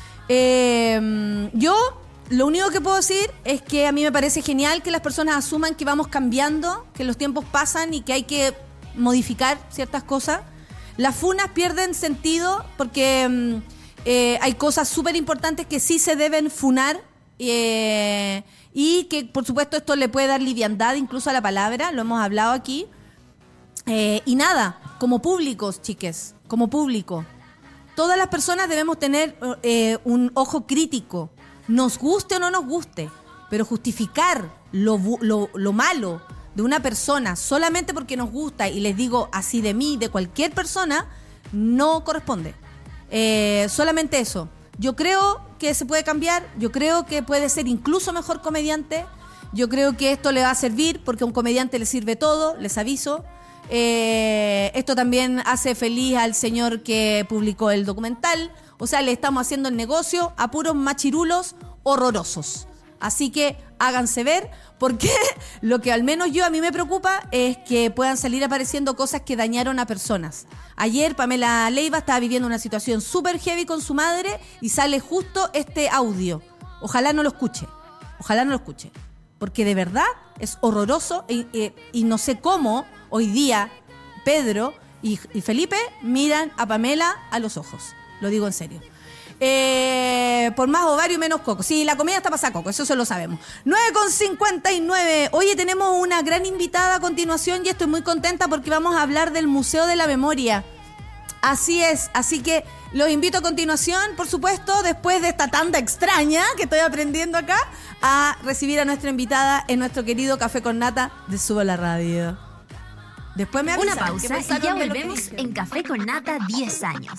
Eh, yo lo único que puedo decir es que a mí me parece genial que las personas asuman que vamos cambiando, que los tiempos pasan y que hay que modificar ciertas cosas. Las funas pierden sentido porque eh, hay cosas súper importantes que sí se deben funar eh, y que, por supuesto, esto le puede dar liviandad incluso a la palabra, lo hemos hablado aquí. Eh, y nada, como públicos, chiques, como público, todas las personas debemos tener eh, un ojo crítico, nos guste o no nos guste, pero justificar lo, lo, lo malo de una persona solamente porque nos gusta, y les digo así de mí, de cualquier persona, no corresponde. Eh, solamente eso. Yo creo que se puede cambiar, yo creo que puede ser incluso mejor comediante, yo creo que esto le va a servir porque a un comediante le sirve todo, les aviso. Eh, esto también hace feliz al señor que publicó el documental, o sea, le estamos haciendo el negocio a puros machirulos horrorosos. Así que háganse ver, porque lo que al menos yo a mí me preocupa es que puedan salir apareciendo cosas que dañaron a personas. Ayer Pamela Leiva estaba viviendo una situación súper heavy con su madre y sale justo este audio. Ojalá no lo escuche, ojalá no lo escuche, porque de verdad es horroroso y, y, y no sé cómo hoy día Pedro y, y Felipe miran a Pamela a los ojos. Lo digo en serio. Eh, por más ovario menos coco. Sí, la comida está pasada coco, eso se lo sabemos. nueve con cincuenta y nueve. Oye, tenemos una gran invitada a continuación y estoy muy contenta porque vamos a hablar del Museo de la Memoria. Así es, así que los invito a continuación, por supuesto, después de esta tanda extraña que estoy aprendiendo acá, a recibir a nuestra invitada en nuestro querido Café con Nata de Sube la Radio. Después me avisan. Una pausa y ya volvemos en Café con Nata diez años.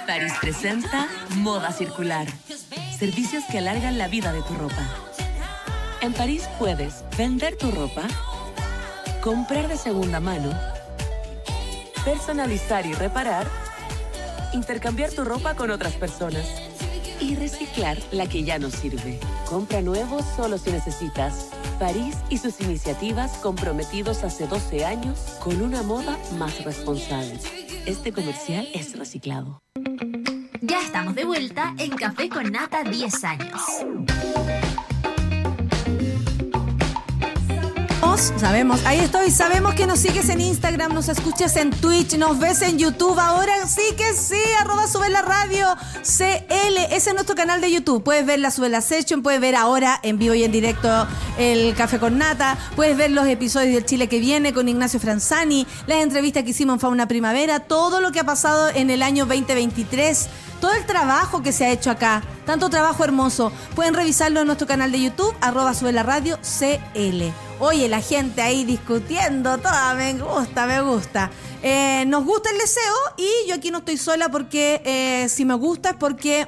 París presenta Moda Circular. Servicios que alargan la vida de tu ropa. En París puedes vender tu ropa, comprar de segunda mano, personalizar y reparar, intercambiar tu ropa con otras personas y reciclar la que ya no sirve. Compra nuevo solo si necesitas. París y sus iniciativas comprometidos hace doce años con una moda más responsable. Este comercial es reciclado. Ya estamos de vuelta en Café con Nata diez años. Sabemos, ahí estoy, sabemos que nos sigues en Instagram, nos escuchas en Twitch, nos ves en YouTube, ahora sí que sí, arroba Sube la Radio C L, ese es nuestro canal de YouTube, puedes ver la Sube la Session, puedes ver ahora en vivo y en directo el Café con Nata, puedes ver los episodios del Chile que viene con Ignacio Franzani, las entrevistas que hicimos en Fauna Primavera, todo lo que ha pasado en el año veinte veintitrés, todo el trabajo que se ha hecho acá, tanto trabajo hermoso, pueden revisarlo en nuestro canal de YouTube, arroba Sube la Radio C L. Oye, la gente ahí discutiendo, toda me gusta, me gusta. Eh, nos gusta el deseo y yo aquí no estoy sola porque eh, si me gusta es porque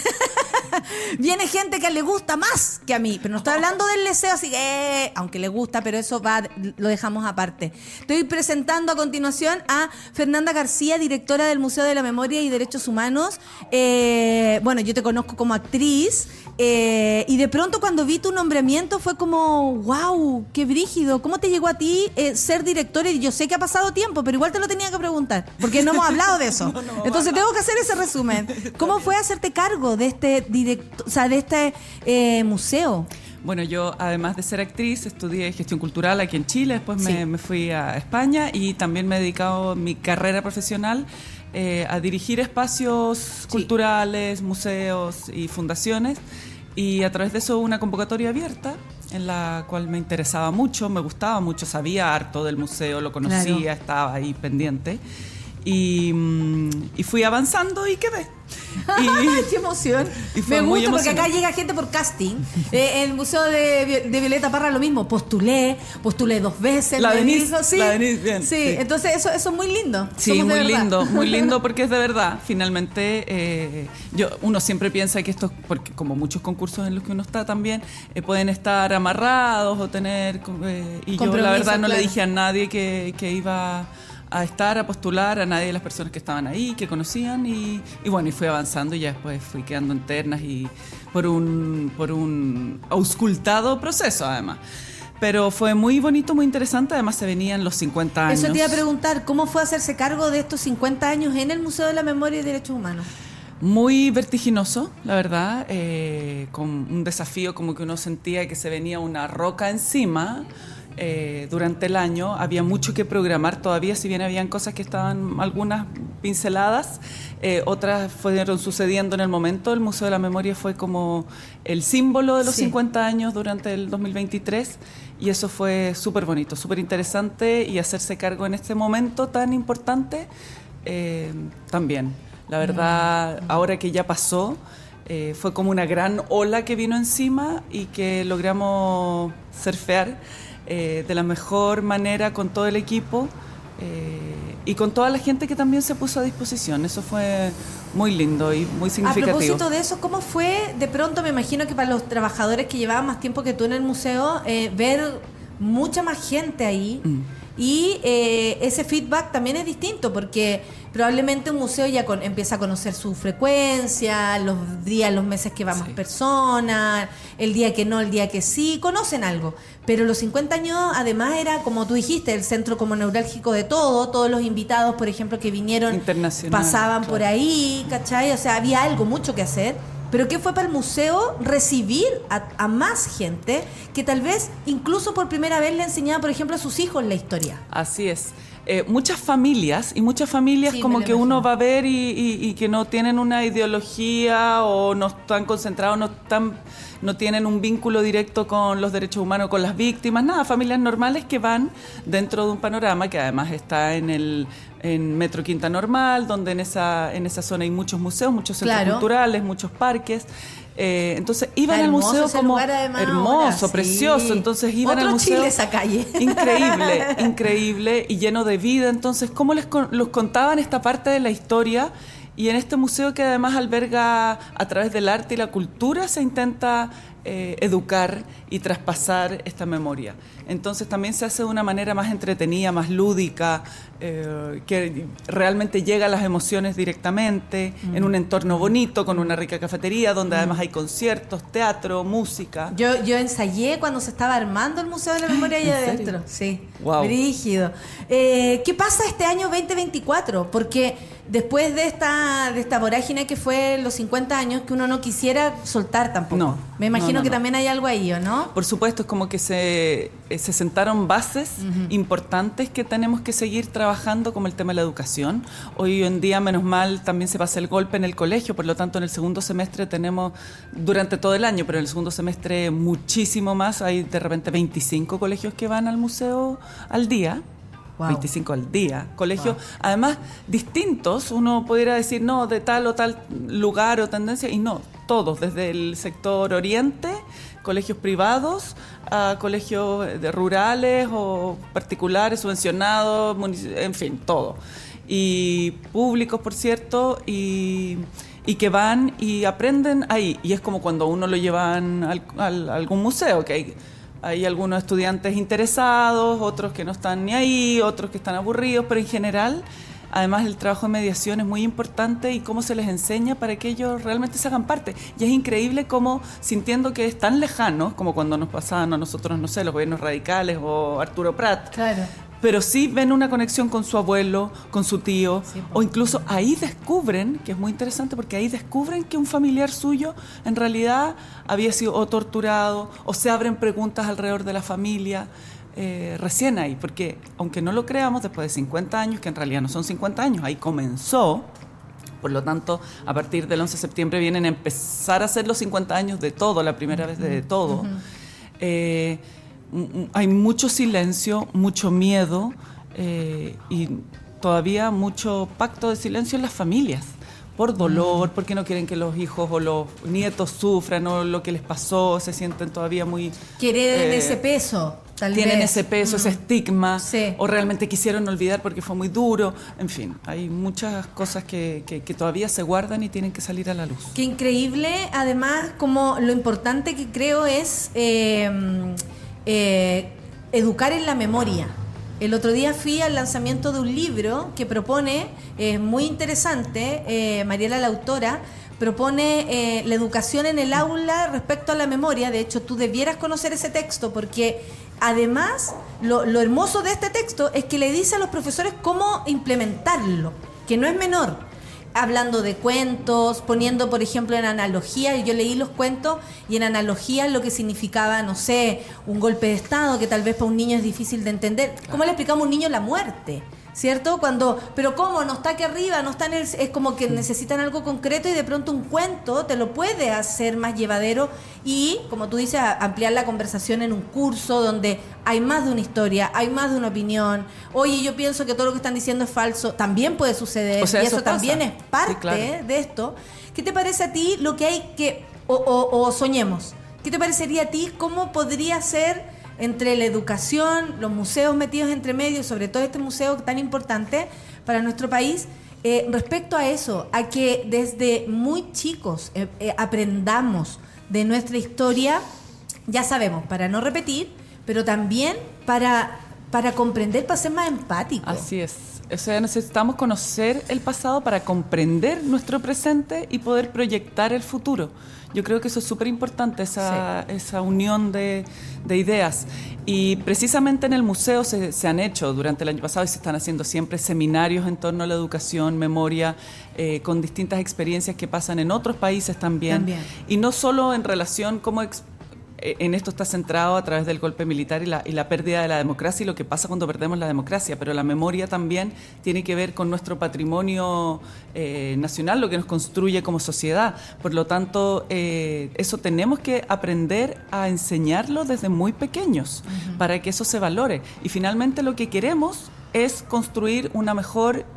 viene gente que le gusta más que a mí. Pero no estoy hablando del deseo, así que, eh, aunque le gusta, pero eso va, lo dejamos aparte. Estoy presentando a continuación a Fernanda García, directora del Museo de la Memoria y Derechos Humanos. Eh, bueno, yo te conozco como actriz. Eh, y de pronto cuando vi tu nombramiento fue como, wow, qué brígido. ¿Cómo te llegó a ti eh, ser directora? Y yo sé que ha pasado tiempo, pero igual te lo tenía que preguntar, porque no hemos hablado de eso. no, no, Entonces tengo que hacer ese resumen. ¿Cómo fue hacerte cargo de este directo, o sea, de este eh, museo? Bueno, yo además de ser actriz estudié gestión cultural aquí en Chile, después me, sí. me fui a España y también me he dedicado mi carrera profesional eh, a dirigir espacios sí. culturales, museos y fundaciones, y a través de eso una convocatoria abierta en la cual me interesaba mucho, me gustaba mucho, sabía harto del museo, lo conocía, claro. estaba ahí pendiente y, y fui avanzando y quedé. Y, ¡ay, qué emoción! Me gusta porque acá llega gente por casting. Eh, en el Museo de, de Violeta Parra lo mismo. Postulé, postulé dos veces. La Denise, dijo, sí, la Denise, bien. Sí, sí, entonces eso, eso es muy lindo. Sí, Somos muy lindo, muy lindo porque es de verdad. Finalmente, eh, yo uno siempre piensa que estos, porque como muchos concursos en los que uno está también, eh, pueden estar amarrados o tener... Eh, y yo la verdad no claro. le dije a nadie que, que iba... a estar, a postular, a nadie de las personas que estaban ahí, que conocían, y, y bueno, y fui avanzando y ya después fui quedando en ternas y por un, por un auscultado proceso además. Pero fue muy bonito, muy interesante, además se venían los cincuenta años. Eso te iba a preguntar, ¿cómo fue hacerse cargo de estos cincuenta años en el Museo de la Memoria y Derechos Humanos? Muy vertiginoso, la verdad, eh, con un desafío como que uno sentía que se venía una roca encima. Eh, durante el año había mucho que programar todavía, si bien habían cosas que estaban algunas pinceladas, eh, otras fueron sucediendo en el momento. El Museo de la Memoria fue como el símbolo de los sí. cincuenta años durante el dos mil veintitrés y eso fue súper bonito, súper interesante, y hacerse cargo en este momento tan importante eh, también. La verdad, mm. ahora que ya pasó, eh, fue como una gran ola que vino encima y que logramos surfear Eh, de la mejor manera con todo el equipo eh, y con toda la gente que también se puso a disposición. Eso fue muy lindo y muy significativo. A propósito de eso, ¿cómo fue de pronto, me imagino que para los trabajadores que llevaban más tiempo que tú en el museo, eh, ver mucha más gente ahí? Mm. Y eh, ese feedback también es distinto porque probablemente un museo ya con, empieza a conocer su frecuencia, los días, los meses que va más sí. personas, el día que no, el día que sí, conocen algo. Pero los cincuenta años además era, como tú dijiste, el centro como neurálgico de todo, todos los invitados, por ejemplo, que vinieron, pasaban claro. por ahí, ¿cachai? O sea, había algo, mucho que hacer. Pero ¿qué fue para el museo recibir a, a más gente que tal vez incluso por primera vez le enseñaba, por ejemplo, a sus hijos la historia? Así es. Eh, muchas familias, y muchas familias sí, como que imagino. Uno va a ver y, y, y que no tienen una ideología o no están concentrados, no están, no tienen un vínculo directo con los derechos humanos, con las víctimas, nada, familias normales que van dentro de un panorama que además está en el en Metro Quinta Normal, donde en esa en esa zona hay muchos museos, muchos centros claro. culturales, muchos parques. Eh, entonces iban al museo como hermoso, ahora, precioso, sí. entonces iban Otro al museo. Chile esa calle. Increíble, increíble y lleno de vida. Entonces, ¿cómo les los contaban esta parte de la historia? y en este museo que además alberga a través del arte y la cultura se intenta eh, educar y traspasar esta memoria. Entonces también se hace de una manera más entretenida, más lúdica, eh, que realmente llega a las emociones directamente, mm. en un entorno bonito, con una rica cafetería, donde mm. además hay conciertos, teatro, música. Yo, yo ensayé cuando se estaba armando el Museo de la Memoria allá adentro. Sí, wow. Brígido. Eh, ¿Qué pasa este año veinte veinticuatro? Porque después de esta, de esta vorágine que fue los cincuenta años, que uno no quisiera soltar tampoco. No, Me imagino no, no, que no. también hay algo ahí, ¿o no? Por supuesto, es como que se, se sentaron bases uh-huh. importantes que tenemos que seguir trabajando, como el tema de la educación. Hoy en día, menos mal, también se pasa el golpe en el colegio, por lo tanto, en el segundo semestre tenemos, durante todo el año, pero en el segundo semestre muchísimo más, hay de repente veinticinco colegios que van al museo al día. Wow. veinticinco al día, colegios, wow. además distintos, uno pudiera decir no, de tal o tal lugar o tendencia, y no, todos, desde el sector oriente, colegios privados, a colegios de rurales o particulares, subvencionados, en fin, todo. Y públicos, por cierto, y, y que van y aprenden ahí. Y es como cuando uno lo llevan al, al, a algún museo, que hay... Hay algunos estudiantes interesados, otros que no están ni ahí, otros que están aburridos, pero en general, además el trabajo de mediación es muy importante y cómo se les enseña para que ellos realmente se hagan parte. Y es increíble cómo, sintiendo que es tan lejano, como cuando nos pasaban a nosotros, no sé, los gobiernos radicales o Arturo Prat, claro. pero sí ven una conexión con su abuelo, con su tío, sí, o incluso ahí descubren, que es muy interesante porque ahí descubren que un familiar suyo en realidad había sido o torturado, o se abren preguntas alrededor de la familia, eh, recién ahí, porque aunque no lo creamos, después de cincuenta años, que en realidad no son cincuenta años, ahí comenzó, por lo tanto, a partir del once de septiembre vienen a empezar a ser los cincuenta años de todo, la primera uh-huh. vez de todo. Uh-huh. Eh, Hay mucho silencio, mucho miedo eh, y todavía mucho pacto de silencio en las familias, por dolor, mm. porque no quieren que los hijos o los nietos sufran o lo que les pasó, se sienten todavía muy... Quieren eh, ese peso, tal tienen vez. ese peso, mm. ese estigma, sí. o realmente quisieron olvidar porque fue muy duro, en fin, hay muchas cosas que, que, que todavía se guardan y tienen que salir a la luz. Qué increíble, además, como lo importante que creo es... Eh, Eh, educar en la memoria. El otro día fui al lanzamiento de un libro que propone, es eh, muy interesante, eh, Mariela, la autora, propone eh, la educación en el aula respecto a la memoria. De hecho, tú debieras conocer ese texto porque además lo, lo hermoso de este texto es que le dice a los profesores cómo implementarlo, que no es menor. Hablando de cuentos, poniendo, por ejemplo, en analogía, yo leí los cuentos y en analogía lo que significaba, no sé, un golpe de estado, que tal vez para un niño es difícil de entender. ¿Cómo le explicamos a un niño la muerte? ¿Cierto? Cuando, pero ¿cómo? No está aquí arriba, no está en el... Es como que necesitan algo concreto y de pronto un cuento te lo puede hacer más llevadero y, como tú dices, ampliar la conversación en un curso donde hay más de una historia, hay más de una opinión. Oye, yo pienso que todo lo que están diciendo es falso. También puede suceder, o sea, y eso, eso también es parte sí, claro. de esto. ¿Qué te parece a ti lo que hay que... O, o, o soñemos, ¿qué te parecería a ti? ¿Cómo podría ser... entre la educación, los museos metidos entre medio, sobre todo este museo tan importante para nuestro país, eh, respecto a eso, a que desde muy chicos eh, eh, aprendamos de nuestra historia, ya sabemos, para no repetir, pero también para, para comprender, para ser más empáticos. Así es. O sea, necesitamos conocer el pasado para comprender nuestro presente y poder proyectar el futuro. Yo creo que eso es súper importante, esa, sí. esa unión de, de ideas. Y precisamente en el museo se, se han hecho durante el año pasado y se están haciendo siempre seminarios en torno a la educación, memoria, eh, con distintas experiencias que pasan en otros países también. también. Y no solo en relación como... Ex- en esto está centrado a través del golpe militar y la, y la pérdida de la democracia y lo que pasa cuando perdemos la democracia, pero la memoria también tiene que ver con nuestro patrimonio eh, nacional, lo que nos construye como sociedad. Por lo tanto, eh, eso tenemos que aprender a enseñarlo desde muy pequeños, uh-huh. para que eso se valore. Y finalmente lo que queremos es construir una mejor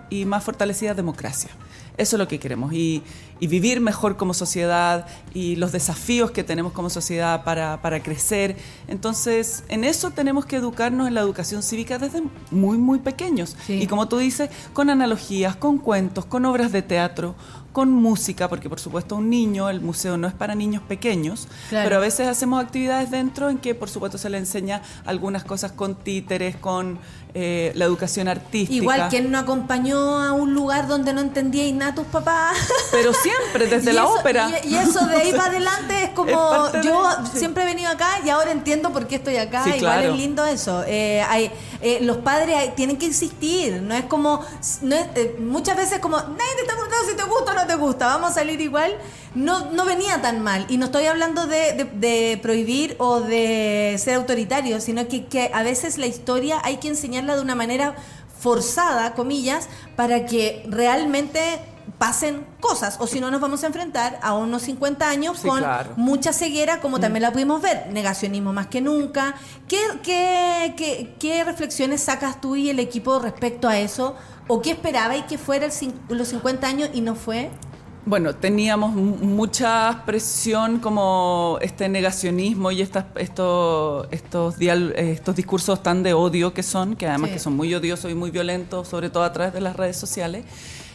y más fortalecida democracia. Eso es lo que queremos, y, y vivir mejor como sociedad, y los desafíos que tenemos como sociedad para, para crecer. Entonces, en eso tenemos que educarnos en la educación cívica desde muy, muy pequeños. Sí. Y como tú dices, con analogías, con cuentos, con obras de teatro, con música, porque por supuesto un niño, el museo no es para niños pequeños, claro. Pero a veces hacemos actividades dentro en que por supuesto se le enseña algunas cosas con títeres, con eh, la educación artística. Igual, ¿quién no acompañó a un lugar donde no entendía nada tus papás? Pero siempre, desde la eso, ópera. Y, y eso de ahí para adelante es como, es yo de, sí. siempre he venido acá y ahora entiendo por qué estoy acá, sí, igual claro. Es lindo eso. Eh, hay, eh, los padres hay, tienen que insistir, no es como, no es, eh, muchas veces como, nadie te está preguntando si te gusta o no te gusta, vamos a salir igual. No, no venía tan mal, y no estoy hablando de, de, de prohibir o de ser autoritario, sino que, que a veces la historia hay que enseñarla de una manera forzada, comillas, para que realmente pasen cosas, o si no nos vamos a enfrentar a unos cincuenta años sí, con claro. mucha ceguera, como mm. también la pudimos ver, negacionismo más que nunca. ¿Qué, qué, qué, qué reflexiones sacas tú y el equipo respecto a eso? ¿O qué esperabais que fuera el, los cincuenta años y no fue? Bueno, teníamos mucha presión, como este negacionismo y estas, estos, estos, dial, estos discursos tan de odio que son, que además sí. que son muy odiosos y muy violentos, sobre todo a través de las redes sociales.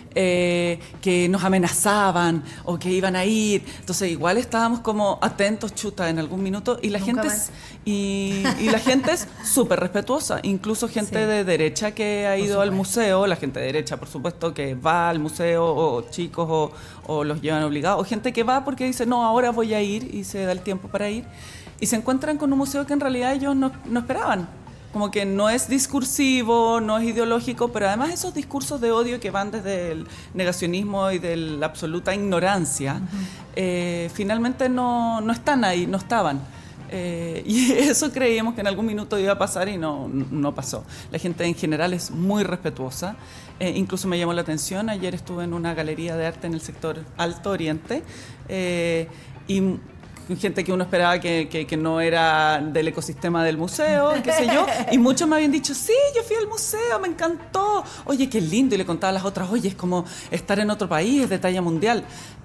Eh, que nos amenazaban o que iban a ir, entonces igual estábamos como atentos, chuta, en algún minuto, y la Nunca gente es, y, y la gente es súper respetuosa, incluso gente sí. de derecha que ha ido al museo, la gente de derecha por supuesto que va al museo, o chicos o, o los llevan obligados, o gente que va porque dice no, ahora voy a ir, y se da el tiempo para ir, y se encuentran con un museo que en realidad ellos no, no esperaban. Como que no es discursivo, no es ideológico, pero además esos discursos de odio que van desde el negacionismo y de la absoluta ignorancia, uh-huh. eh, finalmente no, no están ahí, no estaban. Eh, y eso creíamos que en algún minuto iba a pasar y no, no pasó. La gente en general es muy respetuosa, eh, incluso me llamó la atención, ayer estuve en una galería de arte en el sector Alto Oriente, eh, y gente que uno esperaba que, que, que no era del ecosistema del museo, qué sé yo, y muchos me habían dicho, sí, yo fui al museo, me encantó, oye, qué lindo, y le contaba a las otras, oye, es como estar en otro país, es de talla mundial,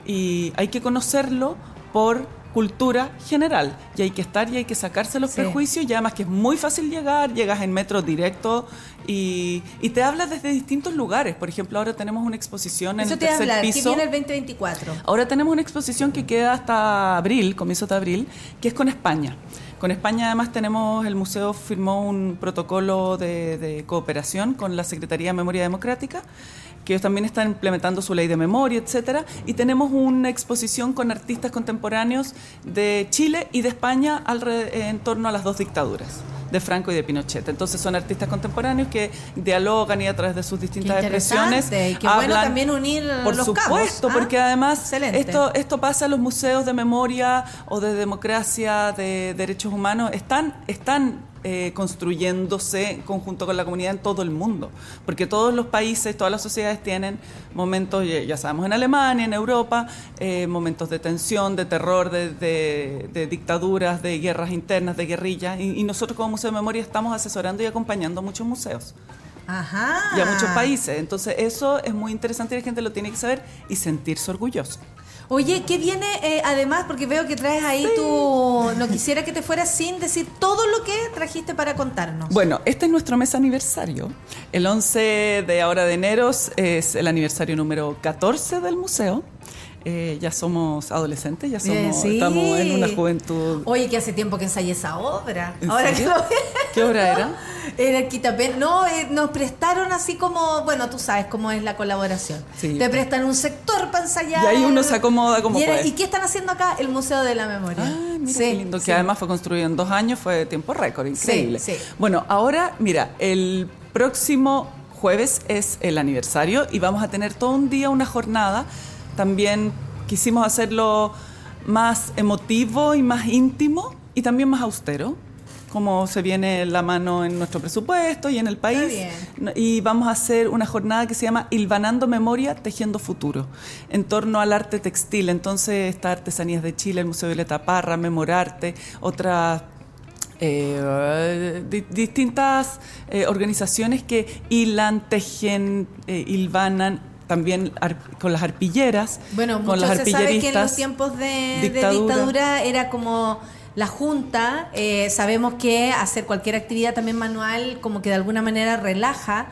y hay que conocerlo por cultura general, y hay que estar y hay que sacarse los sí. prejuicios, y además que es muy fácil llegar, llegas en metro directo y, y te hablas desde distintos lugares. Por ejemplo, ahora tenemos una exposición en Eso el te tercer hablar, piso. que viene el veinte veinticuatro. Ahora tenemos una exposición que queda hasta abril, comienzos de abril, que es con España. Con España además tenemos, el museo firmó un protocolo de, de cooperación con la Secretaría de Memoria Democrática, que ellos también están implementando su ley de memoria, etcétera, y tenemos una exposición con artistas contemporáneos de Chile y de España alrededor, en torno a las dos dictaduras, de Franco y de Pinochet. Entonces son artistas contemporáneos que dialogan y a través de sus distintas expresiones y qué hablan, bueno también unir por los supuesto, cabos, ¿ah? Porque además Excelente. esto esto pasa en los museos de memoria o de democracia, de derechos humanos, están están Eh, construyéndose en conjunto con la comunidad en todo el mundo, porque todos los países, todas las sociedades tienen momentos, ya sabemos, en Alemania, en Europa, eh, momentos de tensión, de terror, de, de, de dictaduras, de guerras internas, de guerrillas, y, y nosotros como Museo de Memoria estamos asesorando y acompañando a muchos museos. Ajá. Y a muchos países, entonces eso es muy interesante y la gente lo tiene que saber y sentirse orgulloso. Oye, ¿qué viene eh, además? Porque veo que traes ahí sí. tu... No quisiera que te fueras sin decir todo lo que trajiste para contarnos. Bueno, este es nuestro mes aniversario. El once de ahora de enero es el aniversario número catorce del museo. Eh, ya somos adolescentes, ya somos, eh, sí. estamos en una juventud. Oye, que hace tiempo que ensayé esa obra. ¿En Ahora serio? que lo... ¿Qué obra era? Era el Quitapen. No, eh, nos prestaron así como, bueno, tú sabes cómo es la colaboración. Sí. Te prestan un sector para ensayar. Y ahí uno se acomoda como y era, puede. ¿Y qué están haciendo acá? El Museo de la Memoria. Ah, mira sí, qué lindo. sí. Que además fue construido en dos años, fue tiempo récord, increíble. Sí, sí. Bueno, ahora, mira, el próximo jueves es el aniversario y vamos a tener todo un día, una jornada. También quisimos hacerlo más emotivo y más íntimo y también más austero, como se viene la mano en nuestro presupuesto y en el país. Y vamos a hacer una jornada que se llama Hilvanando Memoria, Tejiendo Futuro, en torno al arte textil. Entonces está Artesanías de Chile, el Museo Violeta Parra, Memorarte, otras Eh, di- distintas eh, organizaciones que hilan, tejen, eh, hilvanan, también ar- con las arpilleras, Bueno, con mucho las se sabe que en los arpilleristas. tiempos de dictadura. de dictadura era como la junta. Eh, sabemos que hacer cualquier actividad también manual como que de alguna manera relaja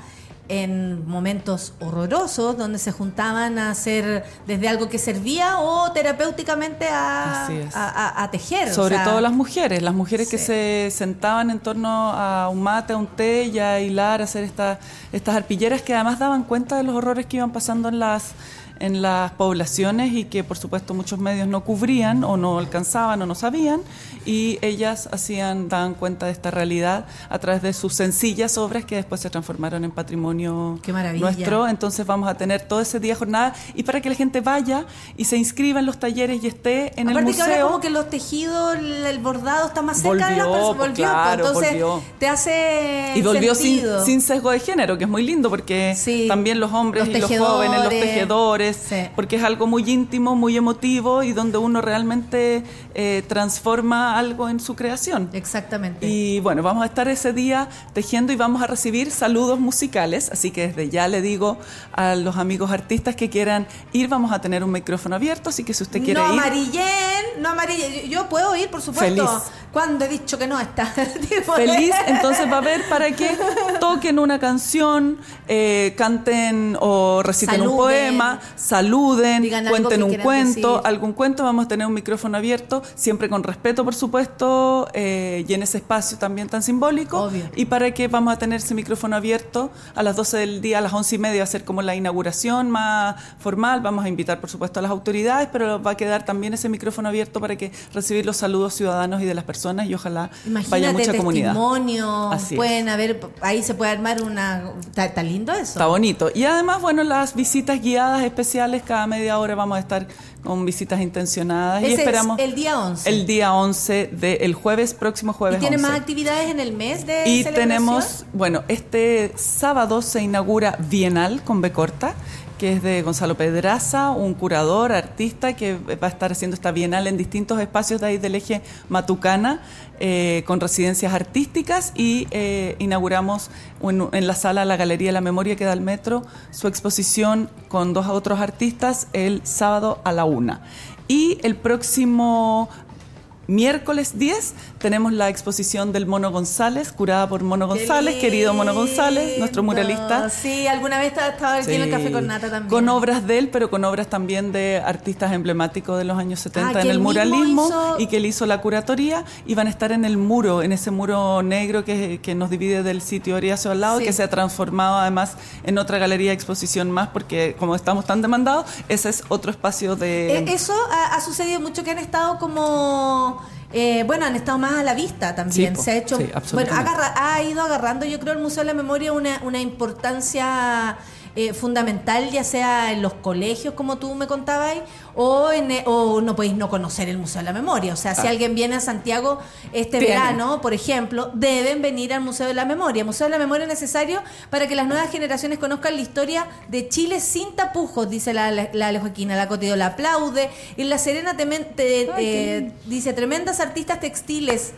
en momentos horrorosos donde se juntaban a hacer desde algo que servía o terapéuticamente a, Así es. a, a- a tejer. Sobre o sea, todo las mujeres, las mujeres que sí. se sentaban en torno a un mate, a un té y a hilar, a hacer esta, estas arpilleras que además daban cuenta de los horrores que iban pasando en las en las poblaciones y que por supuesto muchos medios no cubrían o no alcanzaban o no sabían, y ellas hacían, daban cuenta de esta realidad a través de sus sencillas obras que después se transformaron en patrimonio Qué maravilla. nuestro. Entonces vamos a tener todo ese día jornada, y para que la gente vaya y se inscriba en los talleres y esté en Aparte el que ahora museo. como que los tejidos, el, el bordado está más cerca de las Volvió, personas. pues, Volvió, claro, pues, entonces volvió. te hace Y volvió sin, sentido. sin sesgo de género, que es muy lindo, porque Sí. también los hombres Los y los tejedores. jóvenes, los tejedores, Sí. porque es algo muy íntimo, muy emotivo, y donde uno realmente eh, transforma algo en su creación. Exactamente. Y bueno, vamos a estar ese día tejiendo y vamos a recibir saludos musicales, así que desde ya le digo a los amigos artistas que quieran ir, vamos a tener un micrófono abierto, así que si usted quiere no ir... amarillen, no amarillen. Yo puedo ir, por supuesto. Feliz. Cuando he dicho que no está. Tipo, Feliz, entonces va a haber para que toquen una canción, eh, canten o reciten Saluden. un poema, saluden, Digan algo cuenten que un quieran cuento, decir. algún cuento. Vamos a tener un micrófono abierto, siempre con respeto, por supuesto, eh, y en ese espacio también tan simbólico. Obvio. Y para que vamos a tener ese micrófono abierto a las doce del día, a las once y media va a ser como la inauguración más formal. Vamos a invitar, por supuesto, a las autoridades, pero va a quedar también ese micrófono abierto para que recibir los saludos ciudadanos y de las personas, y ojalá Imagínate, vaya mucha comunidad. testimonios, Así es. pueden haber, ahí se puede armar una... Está, está lindo eso. Está bonito. Y además, bueno, las visitas guiadas especiales, cada media hora vamos a estar con visitas intencionadas. Ese y es esperamos el día once. El día once del jueves, próximo jueves ¿Y tiene once. más actividades en el mes de Y celebración? tenemos, bueno, este sábado se inaugura Bienal con B corta, que es de Gonzalo Pedraza, un curador, artista, que va a estar haciendo esta bienal en distintos espacios de ahí del eje Matucana, eh, con residencias artísticas, y eh, inauguramos en, en la sala La Galería de la Memoria, que da al metro, su exposición con dos otros artistas el sábado a la una. Y el próximo miércoles diez tenemos la exposición del Mono González, curada por Mono Qué González, querido Mono González, nuestro lindo. muralista. Sí, alguna vez estaba aquí en el Sí. Café con Nata también. Con obras de él, pero con obras también de artistas emblemáticos de los años setenta Ah, en que el él mismo muralismo, hizo- y que él hizo la curatoría, y van a estar en el muro, en ese muro negro que, que nos divide del sitio Oriacio al lado, Sí. que se ha transformado además en otra galería de exposición más, porque como estamos tan demandados, ese es otro espacio de... Eh, Eso ha, ha sucedido mucho, que han estado como... eh, bueno, han estado más a la vista también. Sí, po. Se ha hecho... Sí, bueno, absolutamente. agarra- ha ido agarrando, yo creo, el Museo de la Memoria una, una importancia eh, fundamental, ya sea en los colegios, como tú me contabas, o, en, eh, o no podéis no conocer el Museo de la Memoria. O sea, si Ah. alguien viene a Santiago este Tienen. verano, por ejemplo, deben venir al Museo de la Memoria. El Museo de la Memoria es necesario para que las nuevas generaciones conozcan la historia de Chile sin tapujos, dice la, la, la Ale Joaquina. La Cotido la aplaude. Y La Serena temen- te- Ay, qué eh, lindo. dice, tremendas artistas textiles.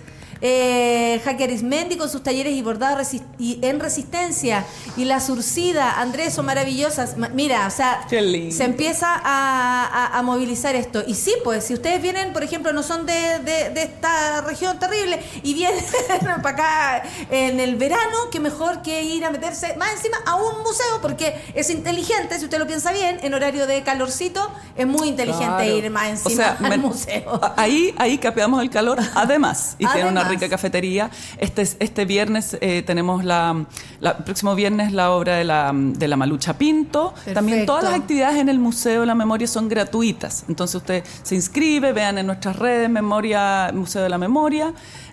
Eh, Jaque Arismendi con sus talleres y bordados resi- y en resistencia. Y La Surcida, Andrés, son maravillosas. Ma- Mira, o sea, Qué lindo. se empieza a, a- a movilizar esto. Y sí, pues, si ustedes vienen, por ejemplo, no son de, de- de esta región terrible y vienen para acá en el verano, qué mejor que ir a meterse más encima a un museo, porque es inteligente, si usted lo piensa bien, en horario de calorcito, es muy inteligente Claro. ir más encima O sea, al me- museo. a- Ahí, ahí capeamos el calor, además, y tiene una Además. rica cafetería. Este, este viernes eh, tenemos la, la, el próximo viernes la obra de la, de la Malucha Pinto. También Perfecto. todas las actividades en el Museo de la Memoria son gratuitas. Entonces usted se inscribe, vean en nuestras redes Memoria, Museo de la Memoria,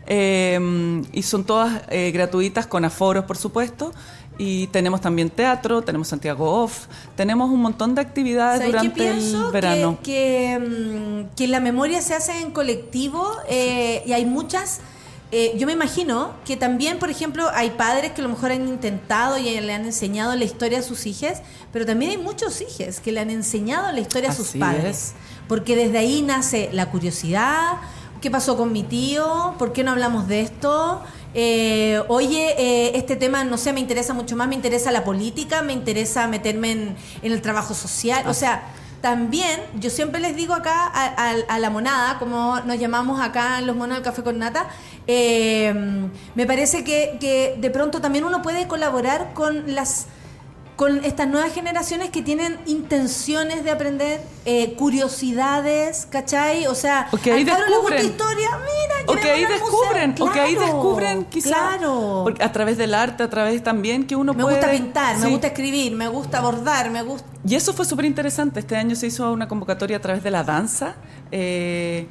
eh, y son todas eh, gratuitas, con aforos, por supuesto. Y tenemos también teatro, tenemos Santiago Off, tenemos un montón de actividades ¿Sabes qué durante pienso? el verano. Que, que, mm, que la memoria se hace en colectivo, eh, y hay muchas... eh, yo me imagino que también, por ejemplo, hay padres que a lo mejor han intentado y le han enseñado la historia a sus hijos, pero también hay muchos hijos que le han enseñado la historia a sus Así padres. es. Porque desde ahí nace la curiosidad, ¿Qué pasó con mi tío? ¿Por qué no hablamos de esto? Eh, oye, eh, este tema, no sé, me interesa mucho más, me interesa la política, me interesa meterme en, en el trabajo social. O sea, también, yo siempre les digo acá a, a, a la monada, como nos llamamos acá en los monos del Café con Nata, eh, me parece que, que de pronto también uno puede colaborar con las... con estas nuevas generaciones que tienen intenciones de aprender, eh, curiosidades, ¿cachai? O sea, o que ahí al Caro le gusta descubren, historia, mira, o que ahí descubren, museo. o que ahí Claro, descubren quizás, claro. porque a través del arte, a través también que uno me puede... gusta pintar, sí. me gusta escribir, me gusta bordar, me gusta... Y eso fue súper interesante. Este año se hizo una convocatoria a través de la danza, eh,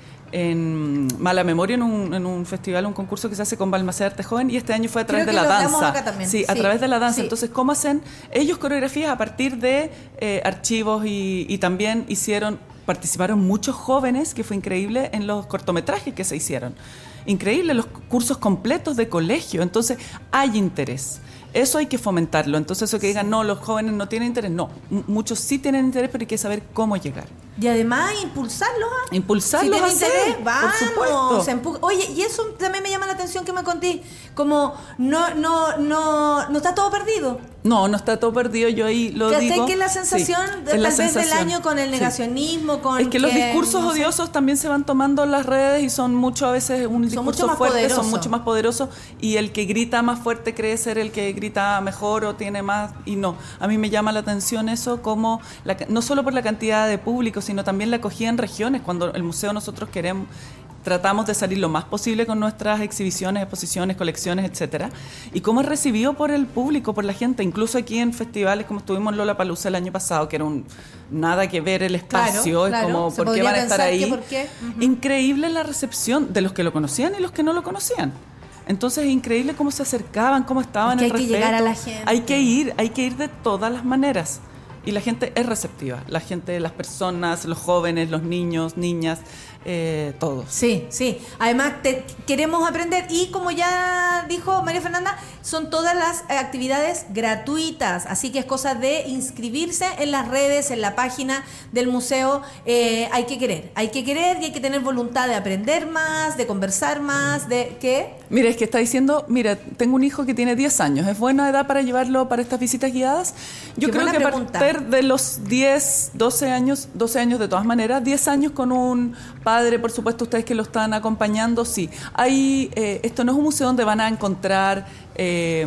en Mala Memoria, en un, en un festival, un concurso que se hace con Balmaceda Arte Joven, y este año fue a través Creo de que la lo hablamos danza. acá también. Sí, a Sí, través de la danza. sí. Entonces, ¿cómo hacen ellos coreografías a partir de eh, archivos? Y, y también hicieron, participaron muchos jóvenes, que fue increíble, en los cortometrajes que se hicieron. Increíble, los cursos completos de colegio. Entonces, hay interés. Eso hay que fomentarlo. Entonces, eso que digan, no, los jóvenes no tienen interés. No, M- muchos sí tienen interés, pero hay que saber cómo llegar. Y además impulsarlos a... Impulsarlos si a tienen hacer, interés, vamos, por supuesto. se empu- Oye, y eso también me llama la atención que me conté, como no, no, no, no está todo perdido. No, no está todo perdido, yo ahí lo ¿Cachai? digo. Que es la sensación, Sí, de, es la tal vez del sensación. año con el Sí. negacionismo, con Es que los discursos no sé, odiosos también se van tomando en las redes y son mucho, a veces un Son discurso mucho más fuerte, poderosos. son mucho más poderosos, y el que grita más fuerte cree ser el que grita mejor o tiene más, y no. A mí me llama la atención eso, como la, no solo por la cantidad de público, sino también la acogida en regiones. Cuando el museo nosotros queremos, tratamos de salir lo más posible con nuestras exhibiciones, exposiciones, colecciones, etcétera, y cómo es recibido por el público, por la gente, incluso aquí en festivales como estuvimos en Lollapalooza el año pasado, que era un nada que ver el espacio, Claro, es claro. como, Se ¿por qué podría van a estar pensar ahí? que por qué. Ujú. Increíble la recepción de los que lo conocían y los que no lo conocían. Entonces es increíble cómo se acercaban, cómo estaban, Es que el hay que respeto. llegar a la gente. Hay que ir, hay que ir de todas las maneras. Y la gente es receptiva, la gente, las personas, los jóvenes, los niños, niñas, eh, todos. Sí, sí. Además, te, queremos aprender y como ya dijo María Fernanda, son todas las eh, actividades gratuitas. Así que es cosa de inscribirse en las redes, en la página del museo. Eh, hay que querer, hay que querer y hay que tener voluntad de aprender más, de conversar más, de ¿qué? Mira, es que está diciendo, mira, tengo un hijo que tiene diez años, ¿es buena edad para llevarlo para estas visitas guiadas? Yo Qué creo buena que a pregunta. partir de los diez, doce años, doce años de todas maneras, diez años con un padre, por supuesto, ustedes que lo están acompañando, sí. Hay, eh, esto no es un museo donde van a encontrar eh,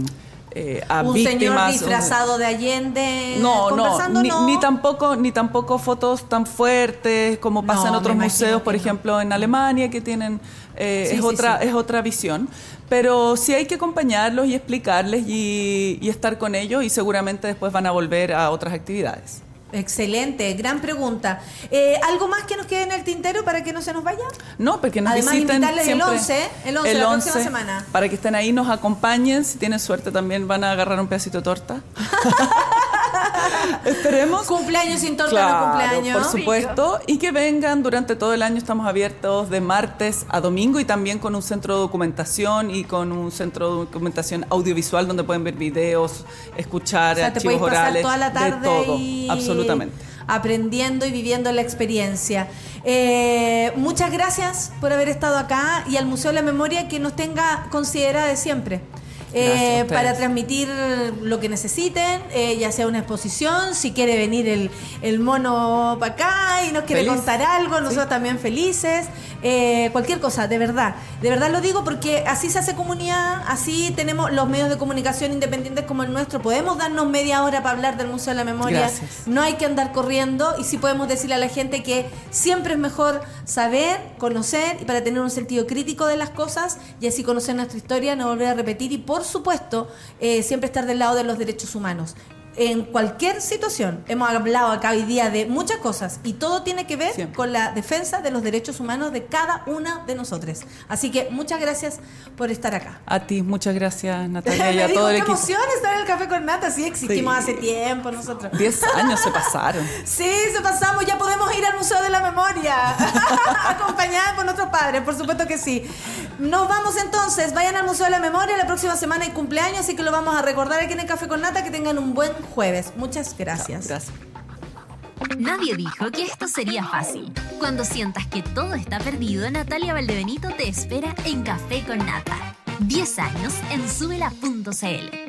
eh, a Un víctimas. señor disfrazado de Allende No, no conversando, ni, no. ni tampoco ni tampoco fotos tan fuertes como pasa No, en me otros imagino museos, que por no. ejemplo en Alemania, que tienen eh, Sí, es sí, otra sí. es otra visión, pero sí hay que acompañarlos y explicarles y, y estar con ellos, y seguramente después van a volver a otras actividades. Excelente, gran pregunta. Eh, ¿Algo más que nos quede en el tintero para que no se nos vaya? No, porque nos Además, visiten invitarles el siempre. once, el once, la próxima semana. Para que estén ahí, nos acompañen. Si tienen suerte también van a agarrar un pedacito de torta. Esperemos. Cumpleaños sin torta, Claro, no cumpleaños. por supuesto. Y que vengan durante todo el año. Estamos abiertos de martes a domingo, y también con un centro de documentación y con un centro de documentación audiovisual donde pueden ver videos, escuchar O sea, te archivos puedes pasar orales, toda la tarde de todo, y absolutamente. aprendiendo y viviendo la experiencia. Eh, muchas gracias por haber estado acá, y al Museo de la Memoria que nos tenga considerada de siempre. Gracias a Eh, ustedes. para transmitir lo que necesiten, eh, ya sea una exposición, si quiere venir el, el mono para acá y nos quiere Feliz. contar algo, nosotros Sí. también felices, eh, cualquier cosa, de verdad, de verdad lo digo porque así se hace comunidad, así tenemos los medios de comunicación independientes como el nuestro, podemos darnos media hora para hablar del Museo de la Memoria, Gracias. no hay que andar corriendo, y sí podemos decirle a la gente que siempre es mejor saber, conocer, y para tener un sentido crítico de las cosas, y así conocer nuestra historia, no volver a repetir, y por supuesto, eh, siempre estar del lado de los derechos humanos. En cualquier situación, hemos hablado acá hoy día de muchas cosas, y todo tiene que ver Siempre. con la defensa de los derechos humanos de cada una de nosotros. Así que muchas gracias por estar acá. A ti, muchas gracias, Natalia, y Me a dijo, todo el qué equipo. emoción estar en el Café con Nata, sí, existimos Sí. hace tiempo nosotros. Diez años se pasaron. Sí, se pasamos, ya podemos ir al Museo de la Memoria, acompañada por nuestros padres, por supuesto que sí. Nos vamos entonces, vayan al Museo de la Memoria, la próxima semana hay cumpleaños, así que lo vamos a recordar aquí en el Café con Nata. Que tengan un buen jueves. Muchas gracias. Gracias. Nadie dijo que esto sería fácil. Cuando sientas que todo está perdido, Natalia Valdebenito te espera en Café con Nata. diez años en súbela punto c l.